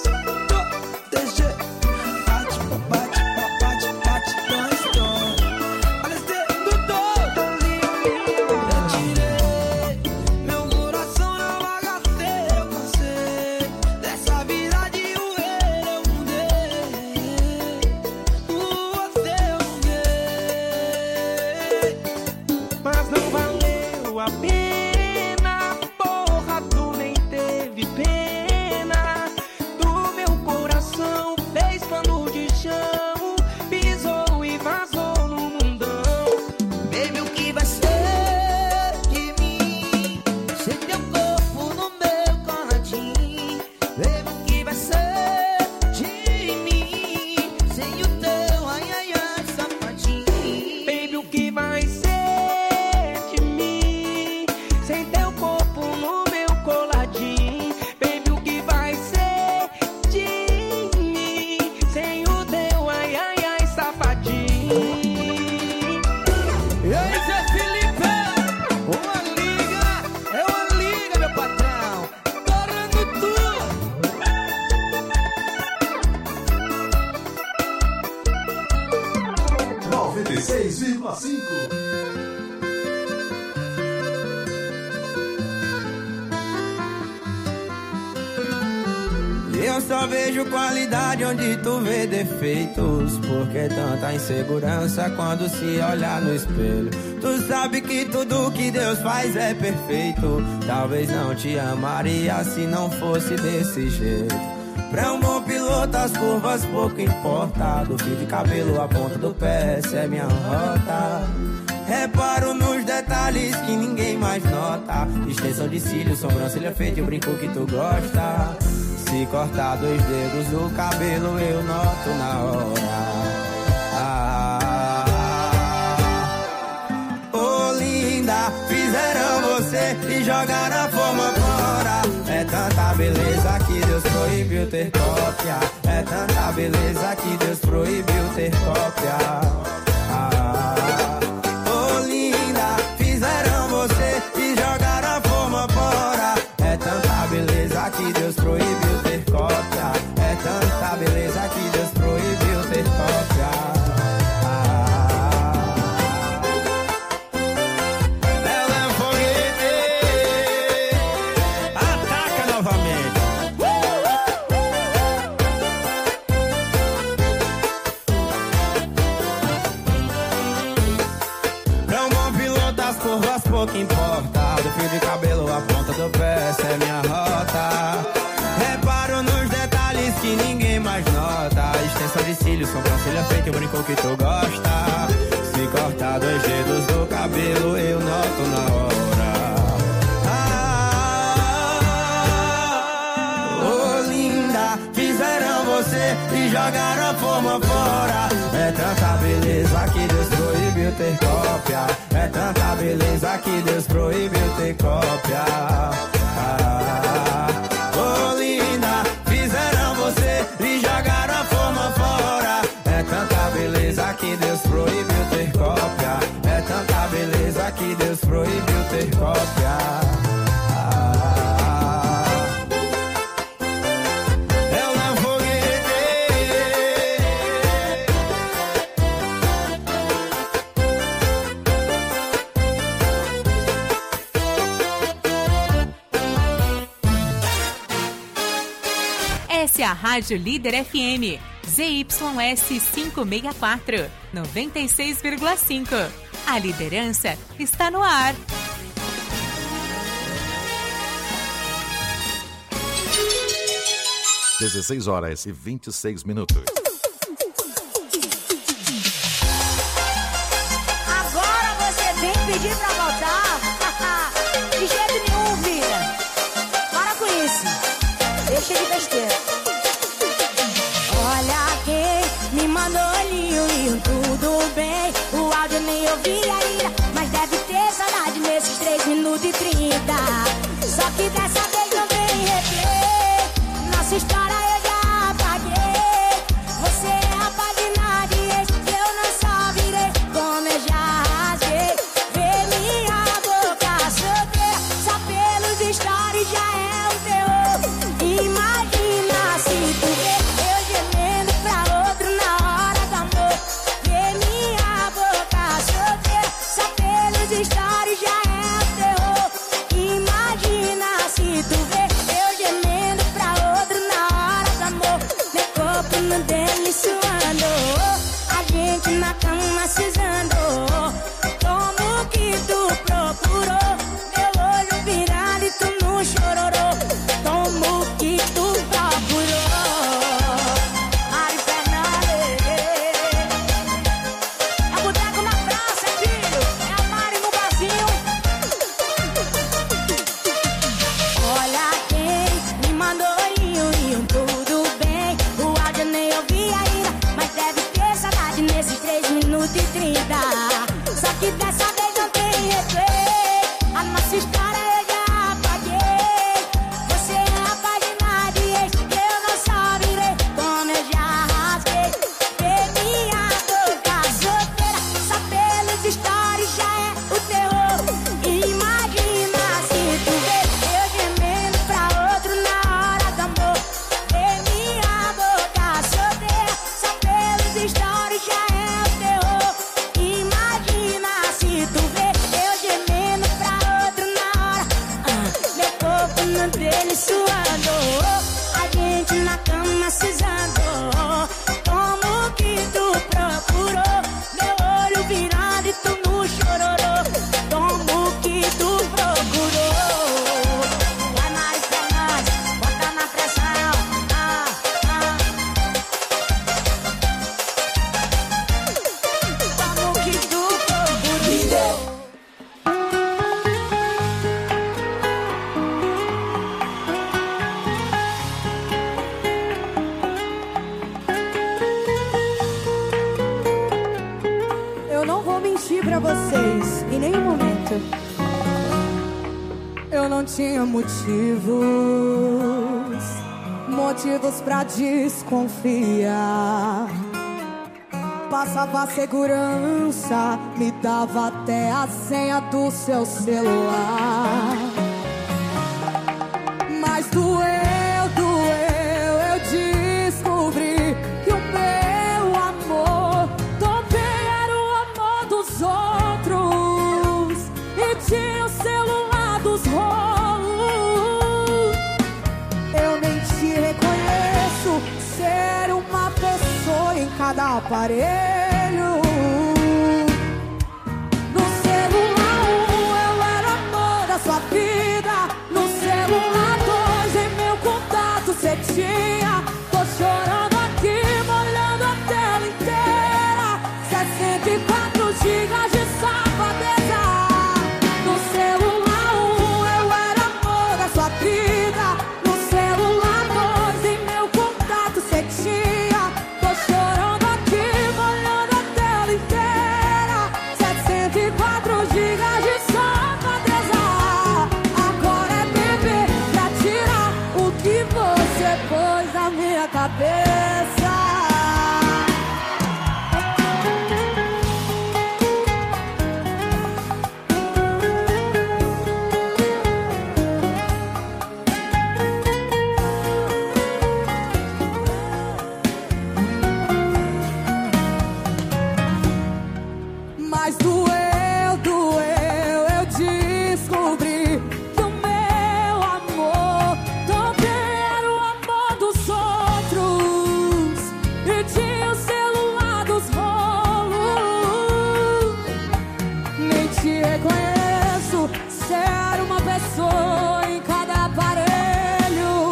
Eu só vejo qualidade onde tu vê defeitos. Por que tanta insegurança quando se olha no espelho? Tu sabe que tudo que Deus faz é perfeito. Talvez não te amaria se não fosse desse jeito. Pra um bom piloto as curvas pouco importa. Do fio de cabelo à ponta do pé, essa é minha rota. Reparo nos detalhes que ninguém mais nota. Extensão de cílios, sobrancelha feita e o brinco que tu gosta. Se cortar 2 dedos do cabelo eu noto na hora. Oh linda, fizeram você e jogaram a forma fora. É tanta beleza que Deus proibiu ter cópia. É tanta beleza que Deus proibiu ter cópia. Oh linda, fizeram você e jogaram a forma fora. É tanta beleza que Deus proibiu ter cópia. É tanta beleza que Deus proibiu ter cópia. Ela é um foguete. Ataca novamente. Pra um bom piloto as curvas pouco importa. Do fio de cabelo à ponta do pé, essa é minha rota. Reparo nos detalhes que ninguém mais nota. Extensão de cílios, sobrancelha feita e o brinco que tu gosta. Se cortar 2 dedos do cabelo eu noto na hora. Oh linda, fizeram você e jogaram a forma fora. É tanta beleza que Deus proibiu ter cópia. É tanta beleza que Deus proibiu ter cópia. Oh linda, fizeram você e jogaram a forma fora. É tanta beleza que Deus proibiu ter cópia. É tanta beleza que Deus proibiu ter cópia. Ela é um foguete. Essa é a Rádio Líder FM, ZYS 564, 96,5. A liderança está no ar. Às 16h26. Agora você vem pedir pra voltar? De jeito nenhum, filha. Para com isso. Deixa de besteira. Olha quem me mandou lindo, tudo bem. O áudio nem ouvi ainda, mas deve ter saudade nesses 3 minutos e 30. Só que dessa vez não tem replay. Nossa história eu já apaguei. Você é a página de ex, eu não só virei, como eu já rasguei. Vê minha boca sofrer, só pelos stories já é um terror. dele suando. A gente na cama cisando. Como que tu procurou? Meu olho virado e tu no chororô. Como que tu procurou? Vai mais, bota na pressão. Como que tu procurou? Eu não vou mentir pra vocês em nenhum momento. Eu não tinha motivos pra desconfiar. Passava segurança, me dava até a senha do seu celular. Mas doeu, eu descobri que o meu amor também era o amor dos outros e tinha o celular dos rolos. Eu nem te reconheço, ser uma pessoa em cada aparelho. No celular 1 eu era amor da sua vida. No celular 2 em meu contato cê tinha. Tô chorando aqui, molhando a tela inteira. 64 gigas de safadeza. No celular 1 eu era amor da sua vida. No celular 2 em meu contato cê tinha. Tô chorando aqui, molhando a tela inteira. 64 gigas de safadeza. Agora é beber pra tirar o que você pôs na minha cabeça. Mas doeu, eu descobri que o meu amor também era o amor dos outros e tinha o celular dos rolos. Nem te reconheço, ser uma pessoa em cada aparelho.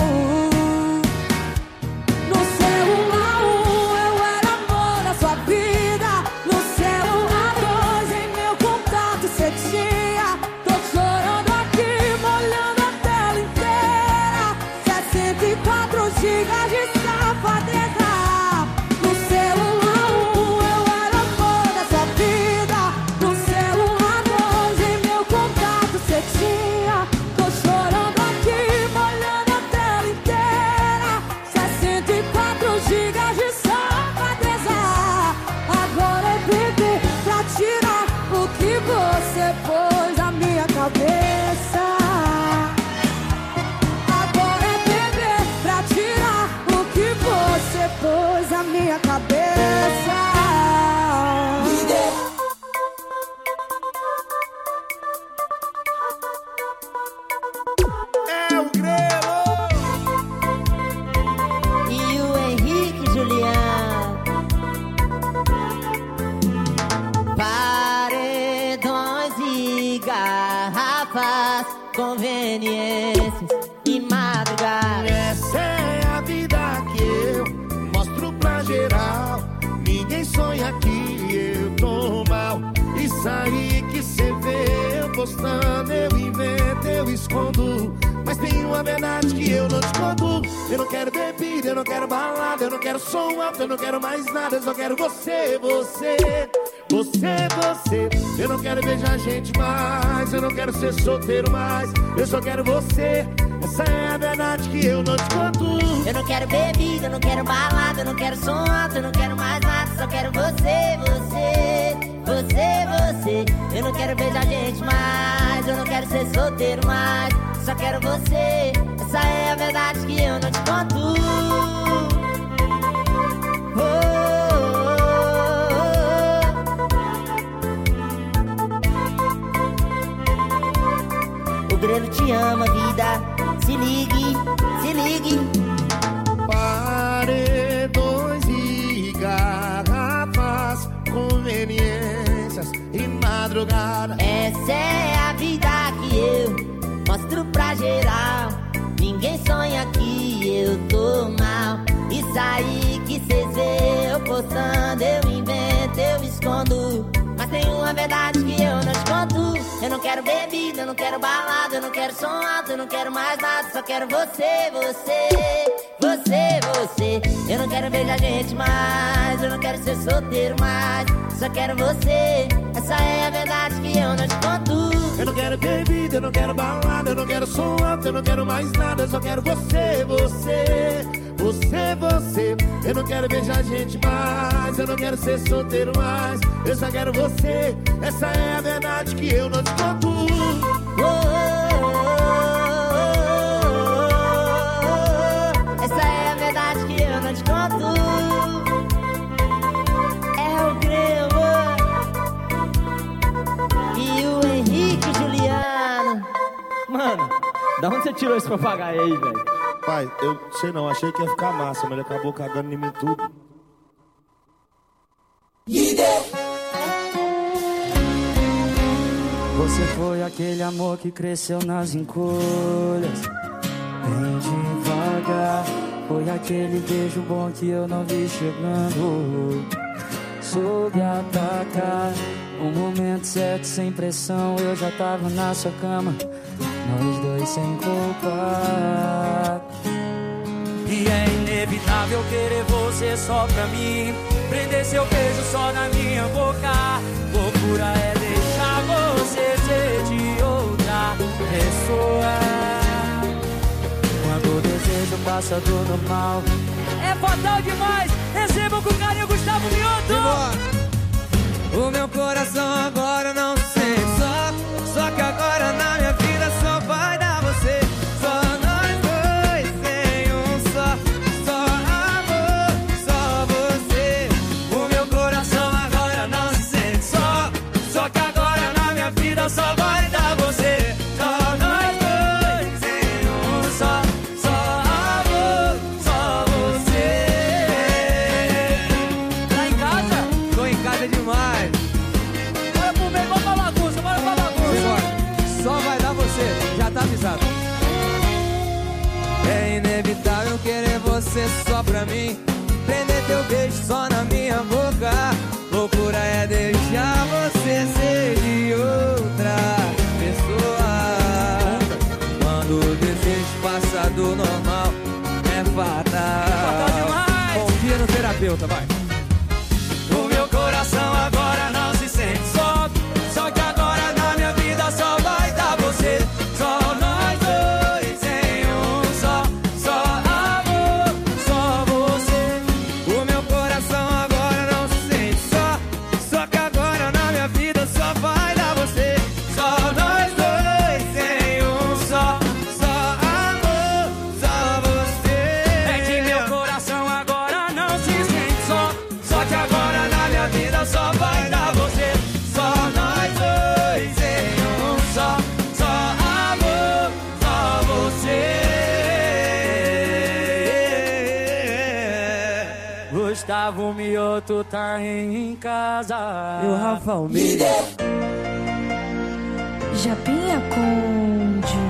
No celular 1 eu era amor da sua vida. No celular 2 em meu contato cê tinha. Tô chorando aqui, molhando a tela inteira. 64 gigas de safadeza. No celular 1 eu era amor da sua vida. No celular 2 em meu contato cê tinha. Tô chorando aqui, molhando a tela inteira. 64 gigas de safadeza. Agora é beber pra tirar o que você pôs na minha cabeça. Agora é beber pra tirar o que você pôs na minha cabeça. É o Grelo E o Henrique Julião. Paredões e garrafas, conveniências e madrugada. Essa é a vida que eu mostro pra geral. Ninguém sonha que eu tô mal. Isso aí que cê vê eu postando, eu invento, eu escondo. Mas tem uma verdade que eu não te conto. Eu não quero bebida, eu não quero balada, eu não quero som alto, eu não quero mais nada. Eu só quero você, você, você, você. Eu não quero beijar gente mais, eu não quero ser solteiro mais. Eu só quero você, essa é a verdade que eu não te conto. Eu não quero bebida, eu não quero balada, eu não quero som alto, eu não quero mais nada. Só quero você, você, você, você. Eu não quero beijar gente mais, eu não quero ser solteiro mais. Só quero você, essa é a verdade que eu não te conto. O Grelo te ama, vida. Se liga. Eu não quero bebida, eu não quero balada, eu não quero som alto, eu não quero mais nada. Só quero você, você, você, você. Eu não quero beijar gente mais, eu não quero ser solteiro mais. Só quero você, essa é a verdade que eu não te conto. Eu não quero bebida, eu não quero balada, eu não quero som alto, eu não quero mais nada. Eu só quero você, você, você, você. Eu não quero beijar gente mais, eu não quero ser solteiro mais. Eu só quero você, essa é a verdade que eu não te conto. Essa é a verdade que eu não te conto. É o Grego e o Henrique Juliano. Mano, da onde você tirou esse papagaio aí, velho? Pai, eu sei não, achei que ia ficar massa, mas ele acabou cagando em mim tudo. Você foi aquele amor que cresceu nas encolhas, bem devagar. Foi aquele beijo bom que eu não vi chegando. Soube atacar, no momento certo, sem pressão. Eu já tava na sua cama, nós dois sem culpa. E é inevitável querer você só pra mim, prender seu beijo só na minha boca. Loucura é deixar você ser de outra pessoa. Quando o desejo passa do normal, é fatal demais. Recebam com carinho Gustavo Mioto. O meu coração agora não se sente só que agora na minha vida só vai dar você. Só nós dois em um só amor, só você. O meu coração agora não se sente só que agora na minha vida só vai dar você. Só nós dois em um só amor, só você. Tá em casa? Tô em casa demais. Bora pro meio, bora pra bagunça, bora pra bagunça. Só vai dar você, já tá avisado. É inevitável querer você só pra mim, prender teu beijo só na minha boca. Loucura é deixar você ser de outra pessoa. Quando o desejo passa do normal, é fatal. Confia no terapeuta, vai. O meu coração agora não se sente só que agora na minha vida só vai dar você. Só nós dois em um só amor, só você. O meu coração agora não se sente só que agora na minha vida só vai dar você. Só nós dois em um só amor, só você. É que meu coração agora não se sente só que agora na minha vida só vai dar você. Só nós dois em um só amor, só você. Gustavo Mioto tá em casa. E o Rafa Almeida. Japinha Conde.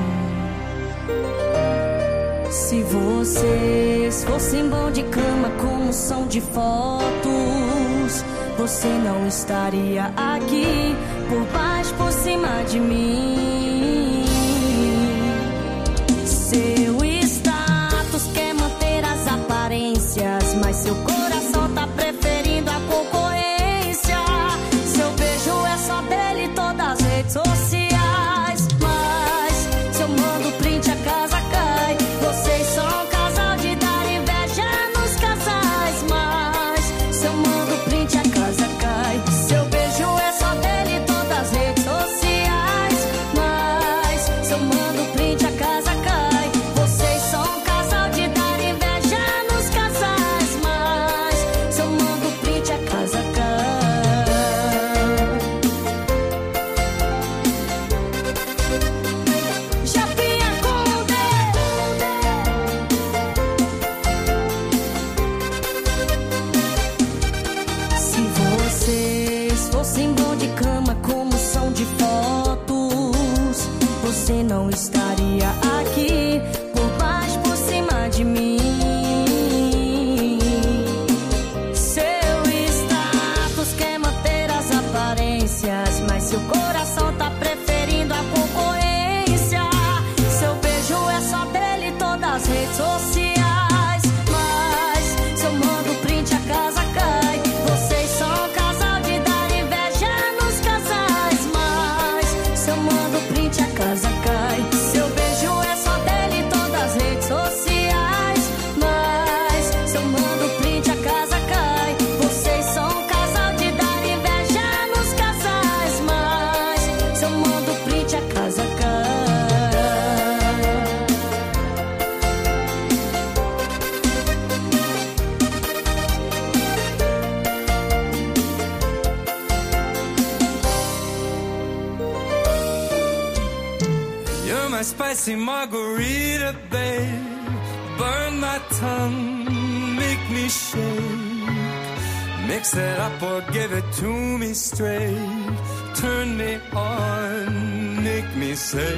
Se vocês fossem bom de cama como são de fotos, você não estaria aqui, por baixo, por cima de mim. Seu status quer manter as aparências, mas seu coração tá preferindo a concorrência. Seu beijo é só dele em todas as redes sociais, mas se eu mando print a casa cai. Vocês são um casal de dar inveja nos casais, mas se eu mando print a casa cai. Seu beijo é só dele em todas as redes sociais, mas redes sociais. Mas se eu mando print, a casa cai. Vocês são um casal de dar inveja nos casais. Mas se eu mando print, a casa cai. Seu beijo é só dele em todas as redes sociais. Mas se eu mando print, a casa cai. Vocês são um casal de dar inveja nos casais. Mas se eu mando print, a casa cai. You're my spicy margarita, babe. Burn my tongue, make me shake. Mix it up or give it to me straight. Turn me on, make me say,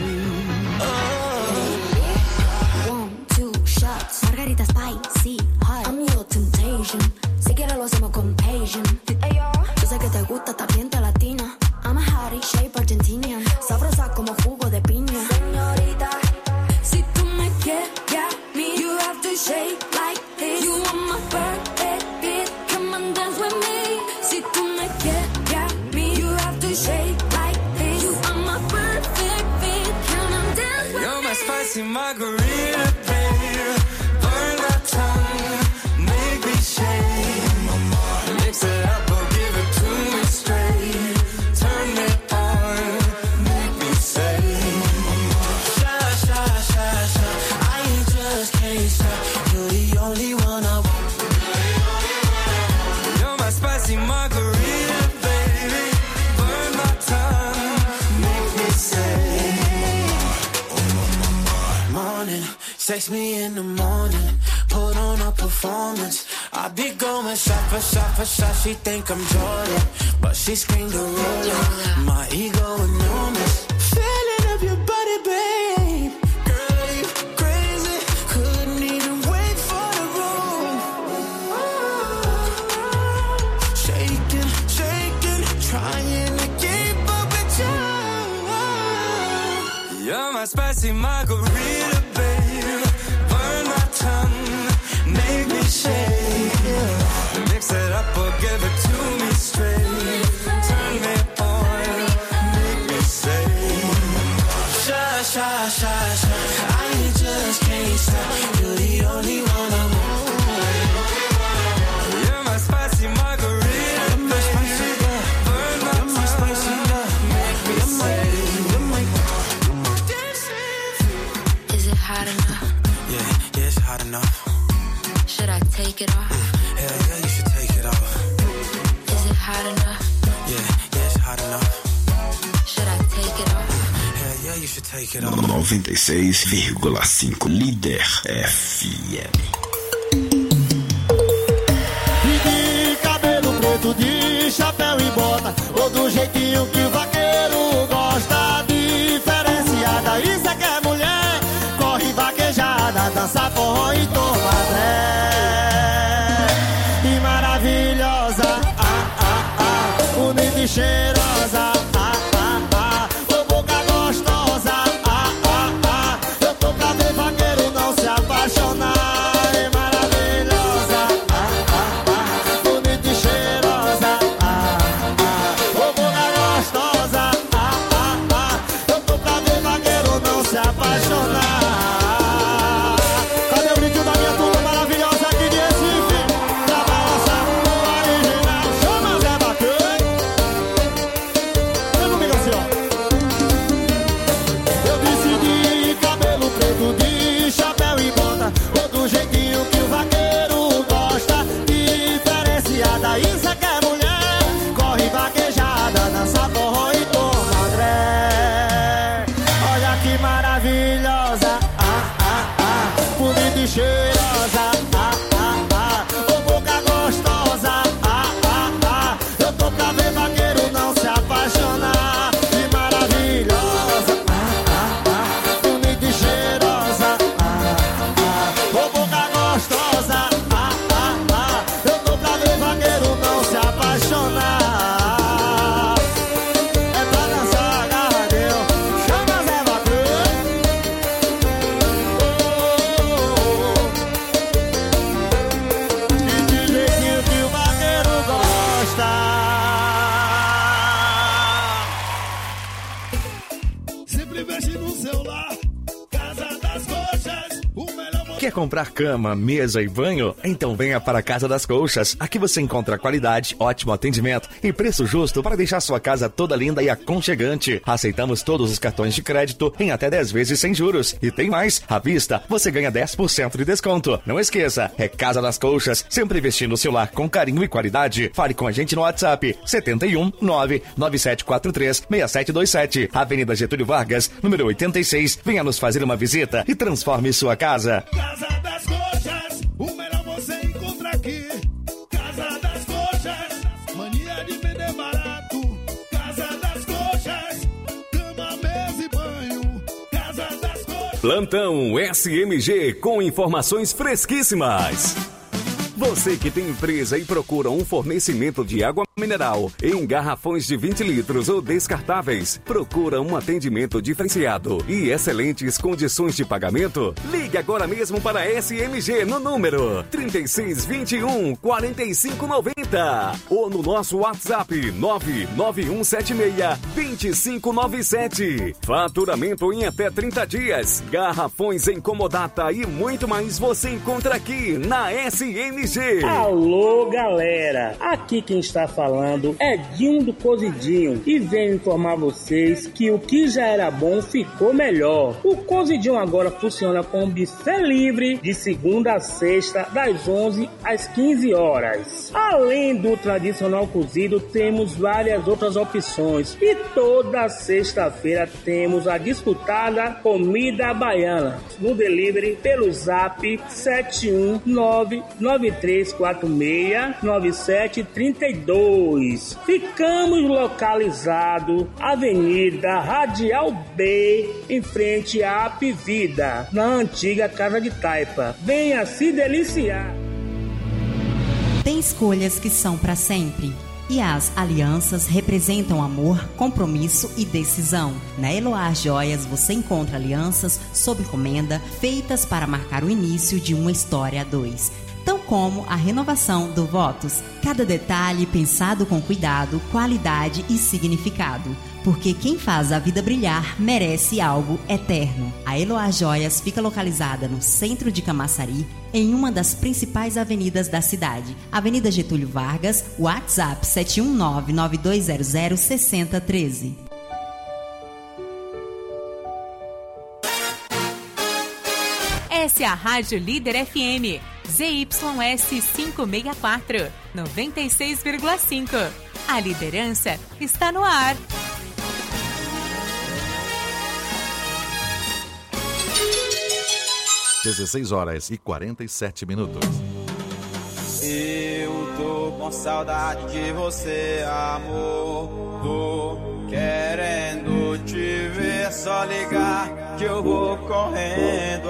oh. 1, 2 shots, margarita spicy, hot. I'm your temptation. Si quieres lo hacemos con Asian. Yo sé que te gusta, también te latina. I'm a hottie, shape Argentinian. Sabrosa como jugo de piña. Señorita, si tú me quieres, me, you have to shake like this. You want my perfect fit, come and dance with me. Si tú me quieres, me, you have to shake like this. You are my perfect fit, come and dance with me. You're my spicy margarita, babe. Burn that tongue, make me shake. Mix it up or give it to me straight. Turn me on, make me say, sha sha sha sha. I just can't stop. You're the only one I want. You're my spicy margarita, baby. Burn my tongue, make me say. Morning, sex me in the morning. Put on a performance. I be going shot for shot for shot. She think I'm Jordan, but she screamed a roller. My ego enormous. Feeling of your body, babe. Girl, you crazy. Couldn't even wait for the room. Shaking, shaking, trying to keep up with you. You're my spicy margarita, babe. Burn my tongue, make me shake. Mix it up or give it to me straight. Turn me on, make me say, sha sha sha sha. I just can't stop. You're the only one I want. You're my spicy margarita, baby. Burn my tongue, make me say. Is it hot enough? Yeah, it's hot enough. Should I take it off? Hell yeah, you should take it off. Is it hot enough? Yeah, it's hot enough. Should I take it off? Hell yeah, you should take it off. 96,5 Líder FM. De cabelo preto, de chapéu e bota, ou do jeitinho que o vaqueiro gosta. Diferenciada, isso é que é mulher. Corre vaquejada, dança forró e toma dré. E maravilhosa, bonita e cheirosa, ô boca gostosa, eu tô pra ver vaqueiro não se apaixonar. E maravilhosa, bonita e cheirosa, ô boca gostosa, eu tô pra ver vaqueiro não se apaixonar. Cadê o brinquedo da minha turma maravilhosa aqui de Recife? Pra balançar o original, chama Zé Bacana. Vem comigo assim, ó. Eu decidi cabelo preto, de chapéu e bota, ou do jeitinho que o vaqueiro gosta. Diferenciada, isso é que é mulher. Corre vaquejada, dança forró e toma dré. Olha que maravilhosa, bonita e cheirosa, ô boca gostosa, eu tô pra ver vaqueiro não se apaixonar. Que maravilhosa, bonita e cheirosa, ô boca gostosa, eu tô pra ver vaqueiro não se apaixonar. É pra dançar, agarradeu, chama Zé Bacana. comprar cama, mesa e banho? Então venha para a Casa das Colchas. Aqui você encontra qualidade, ótimo atendimento e preço justo para deixar sua casa toda linda e aconchegante. Aceitamos todos os cartões de crédito em até 10 vezes sem juros. E tem mais, à vista, você ganha 10% de desconto. Não esqueça, é Casa das Colchas, sempre investindo no seu lar com carinho e qualidade. Fale com a gente no WhatsApp 71 99743 6727, Avenida Getúlio Vargas, número 86. Venha nos fazer uma visita e transforme sua casa. Casa das Coxas, o melhor você encontra aqui. Casa das Coxas, mania de vender barato. Casa das Coxas, cama, mesa e banho. Casa das Coxas. Plantão SMG com informações fresquíssimas. Você que tem empresa e procura um fornecimento de água mineral em garrafões de 20 litros ou descartáveis, procura um atendimento diferenciado e excelentes condições de pagamento? Ligue agora mesmo para a SMG no número 3621 4590 ou no nosso WhatsApp 99176 2597. Faturamento em até 30 dias. Garrafões em comodata e muito mais você encontra aqui na SMG. Alô, galera! Aqui quem está falando é Dinho do Cozidinho e venho informar vocês que o que já era bom ficou melhor. O Cozidinho agora funciona com buffet livre de segunda a sexta, das 11 às 15 horas. Além do tradicional cozido, temos várias outras opções e toda sexta-feira temos a disputada comida baiana no delivery pelo zap 71993469732. Ficamos localizados Avenida Radial B, em frente à Apivida, na antiga Casa de Taipa. Venha se deliciar. Tem escolhas que são para sempre. E as alianças representam amor, compromisso e decisão. Na Eloá Joias você encontra alianças sob encomenda feitas para marcar o início de uma história a dois, tão como a renovação do votos. Cada detalhe pensado com cuidado, qualidade e significado. Porque quem faz a vida brilhar merece algo eterno. A Eloá Joias fica localizada no centro de Camaçari, em uma das principais avenidas da cidade. Avenida Getúlio Vargas, WhatsApp 71992006013. Essa é a Rádio Líder FM, ZYS 564, 96,5. A liderança está no ar. Às 16h47. Eu tô com saudade de você, amor. Tô querendo te ver, só ligar que eu vou correndo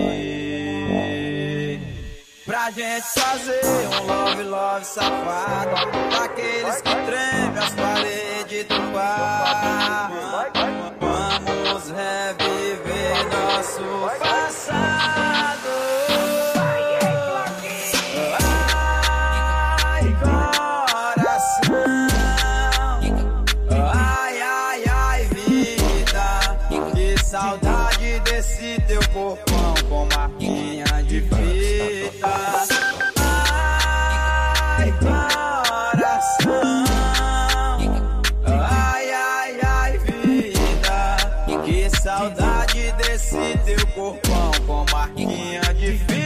aí. Pra gente fazer um love, love safado, daqueles que tremem as paredes do bar. Vamos reviver nosso passado. Ai, coração. Ai, ai, ai, vida. Que saudade desse teu corpão com marquinha de fita. Ai, coração. Ai, ai, ai, vida. Que saudade desse teu corpão com marquinha de fita.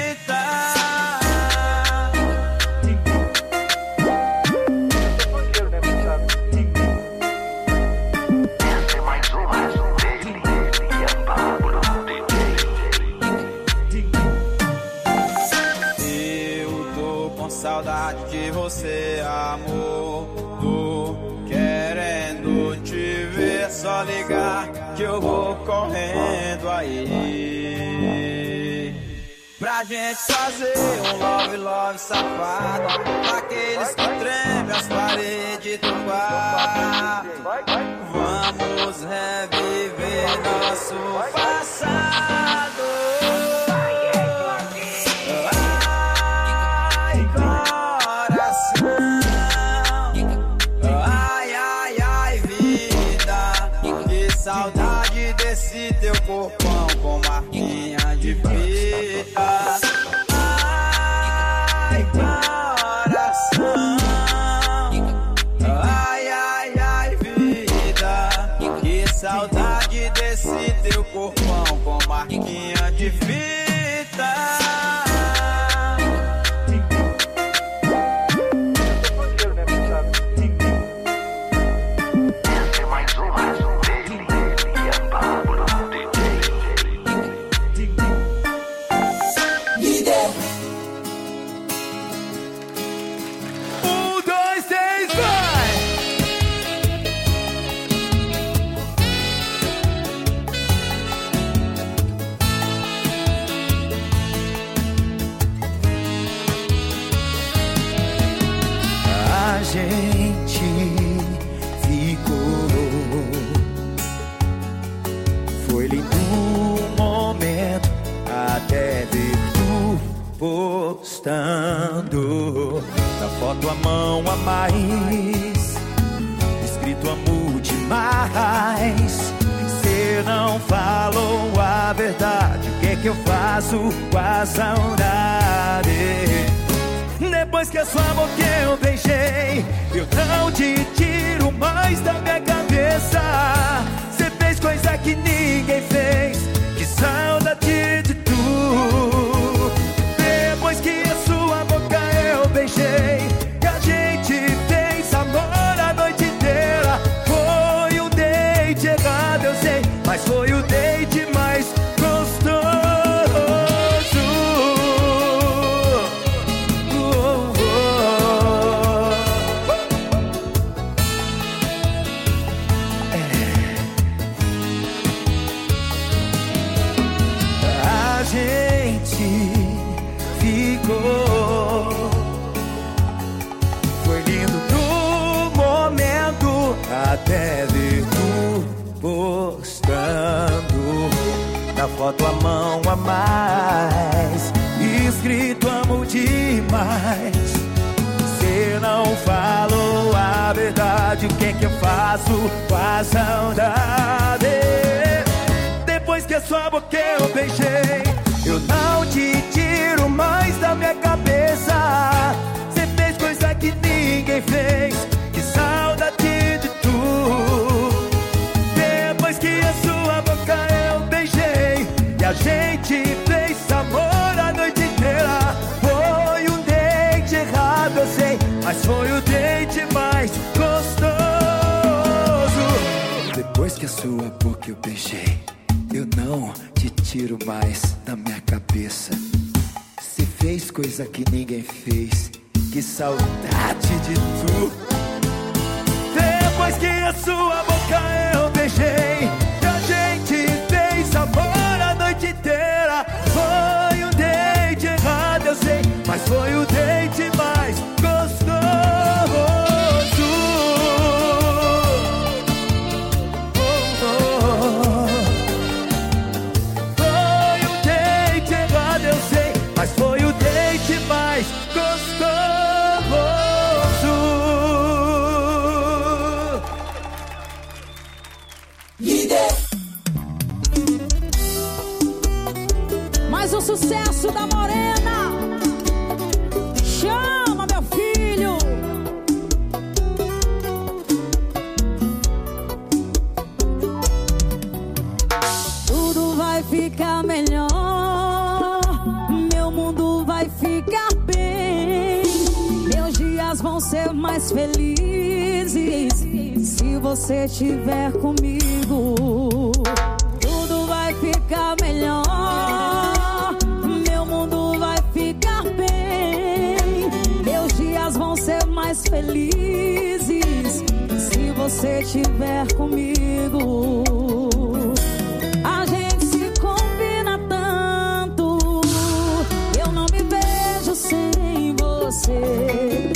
Saudade de você, amor. Tô querendo te ver, só ligar que eu vou correndo aí. Pra gente fazer um love, love safado, daqueles que tremem as paredes do bar. Vamos reviver nosso passado. Saudade desse teu corpão com marquinha de fita. gente ficou. Foi lindo um momento até ver tu postando na foto a mão a mais, escrito amo demais. Cê não falou a verdade, o que que eu faço com a saudade? Depois que a sua boca eu beijei, eu não te tiro mais da minha cabeça. Cê fez coisa que ninguém fez, que saudade de tu. Depois que a sua boca eu beijei, que a gente fez amor a noite inteira. Foi um date errado, eu sei, mas foi o date mais gostoso. A gente ficou. Foi lindo no momento até ver tu postando na foto a mão a mais, escrito amo demais. Cê não falou a verdade, o que é que eu faço com a saudade? Depois que a sua boca eu beijei, eu não te tiro mais da minha cabeça. Cê fez coisa que ninguém fez, que saudade de tu. Depois que a sua boca eu beijei, e a gente fez amor a noite inteira. Foi um date errado, eu sei, mas foi o date mais gostoso. Depois que a sua boca eu beijei, eu não te tiro mais da minha cabeça. Você fez coisa que ninguém fez, que saudade de tu. Depois que a sua boca eu beijei, que a gente fez amor a noite inteira. Foi um date errado, eu sei, mas foi o date mais gostoso. Mas foi o date mais gostoso. Líder. Mais um sucesso da Morena. Chama, meu filho. Tudo vai ficar melhor. Vão ser mais felizes se você estiver comigo. Tudo vai ficar melhor, meu mundo vai ficar bem. Meus dias vão ser mais felizes se você estiver comigo. A gente se combina tanto, eu não me vejo sem você.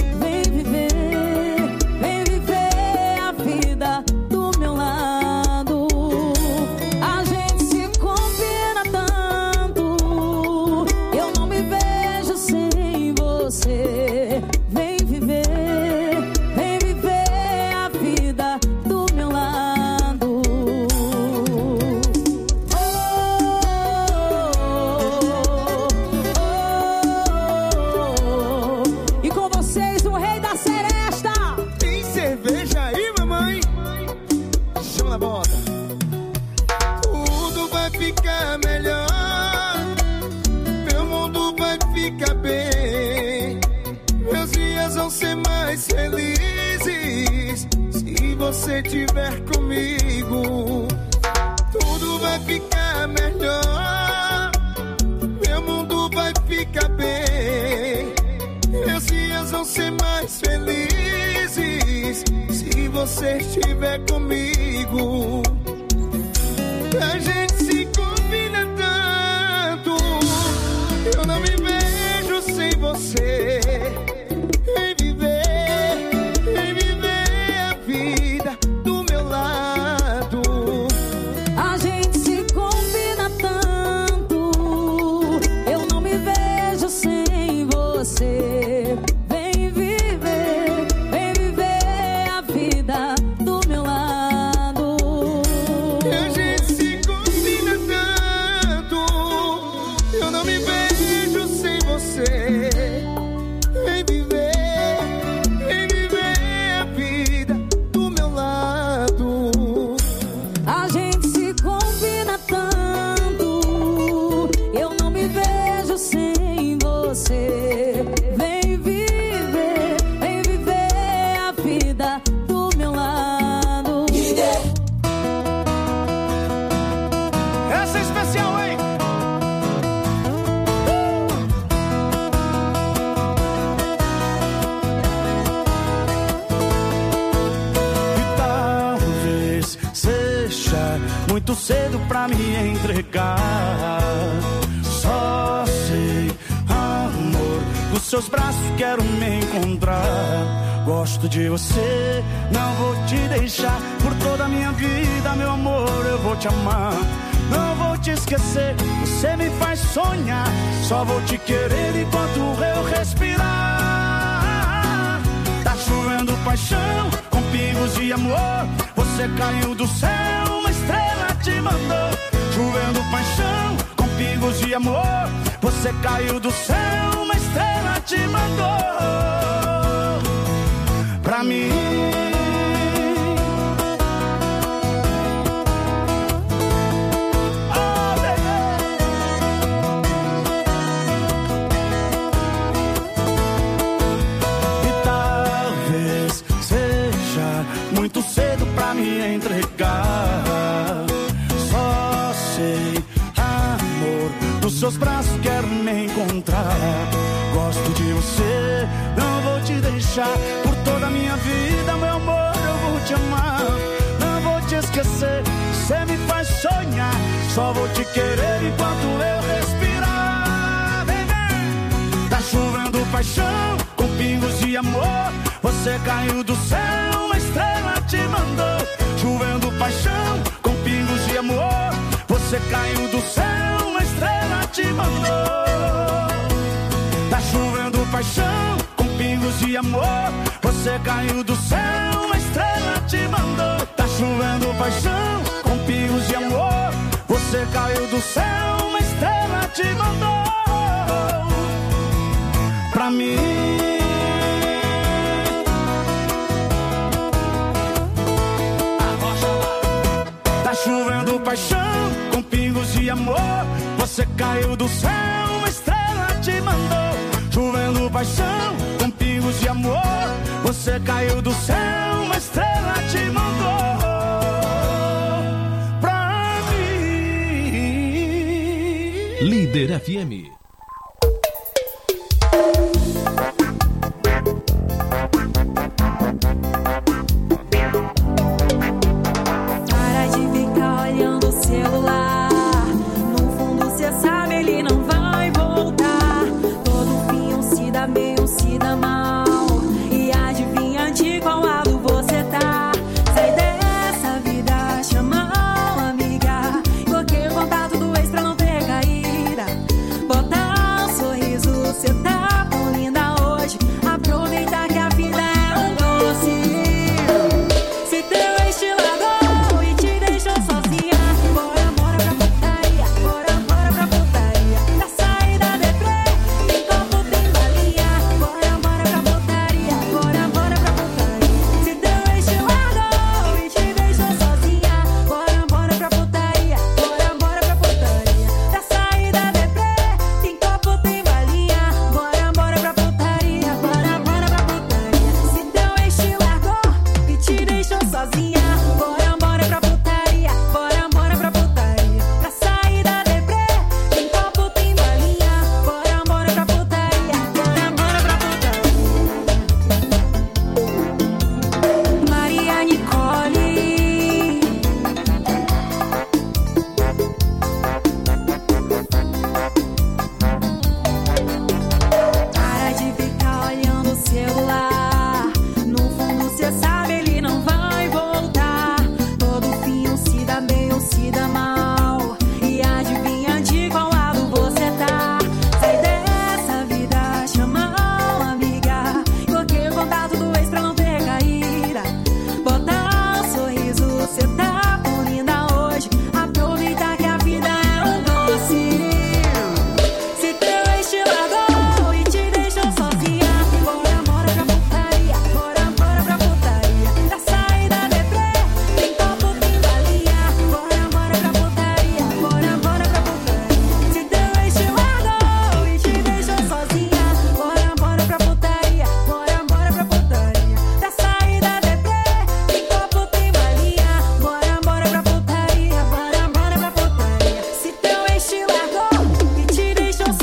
Felizes se você estiver comigo. Tudo vai ficar melhor, meu mundo vai ficar bem. Meus dias vão ser mais felizes se você estiver comigo. A gente se combina tanto, eu não me vejo sem você. Vem viver você. Vem viver a vida do meu lado. A gente se combina tanto, eu não me vejo sem você. Vem viver a vida do meu lado. Essa é especial, hein? E talvez seja muito cedo pra me entregar. Só sei, amor, dos seus braços quero me encontrar. Gosto de você, não vou te deixar. Por toda a minha vida, meu amor, eu vou te amar. Não vou te esquecer, você me faz sonhar. Só vou te querer enquanto eu respirar. Tá chovendo paixão, com pingos de amor. Você caiu do céu, uma estrela te mandou. Chovendo paixão, com pingos de amor. Você caiu do céu, uma estrela te mandou. Pra mim. Muito cedo pra me entregar. Só sei, amor, nos seus braços quero me encontrar. Gosto de você, não vou te deixar. Por toda a minha vida, meu amor, eu vou te amar. Não vou te esquecer, você me faz sonhar. Só vou te querer enquanto eu respirar. Vem, vem. Tá chovendo paixão, com pingos de amor. Você caiu do céu, uma estrela te mandou. Chovendo paixão, com pingos de amor. Você caiu do céu, uma estrela te mandou. Tá chovendo paixão, com pingos de amor. Você caiu do céu, uma estrela te mandou. Tá chovendo paixão, com pingos de amor. Você caiu do céu, uma estrela te mandou. Pra mim. Tá chovendo paixão, com pingos de amor. Você caiu do céu, uma estrela te mandou. Chovendo paixão, com pingos de amor. Você caiu do céu, uma estrela te mandou. Pra mim. Líder FM.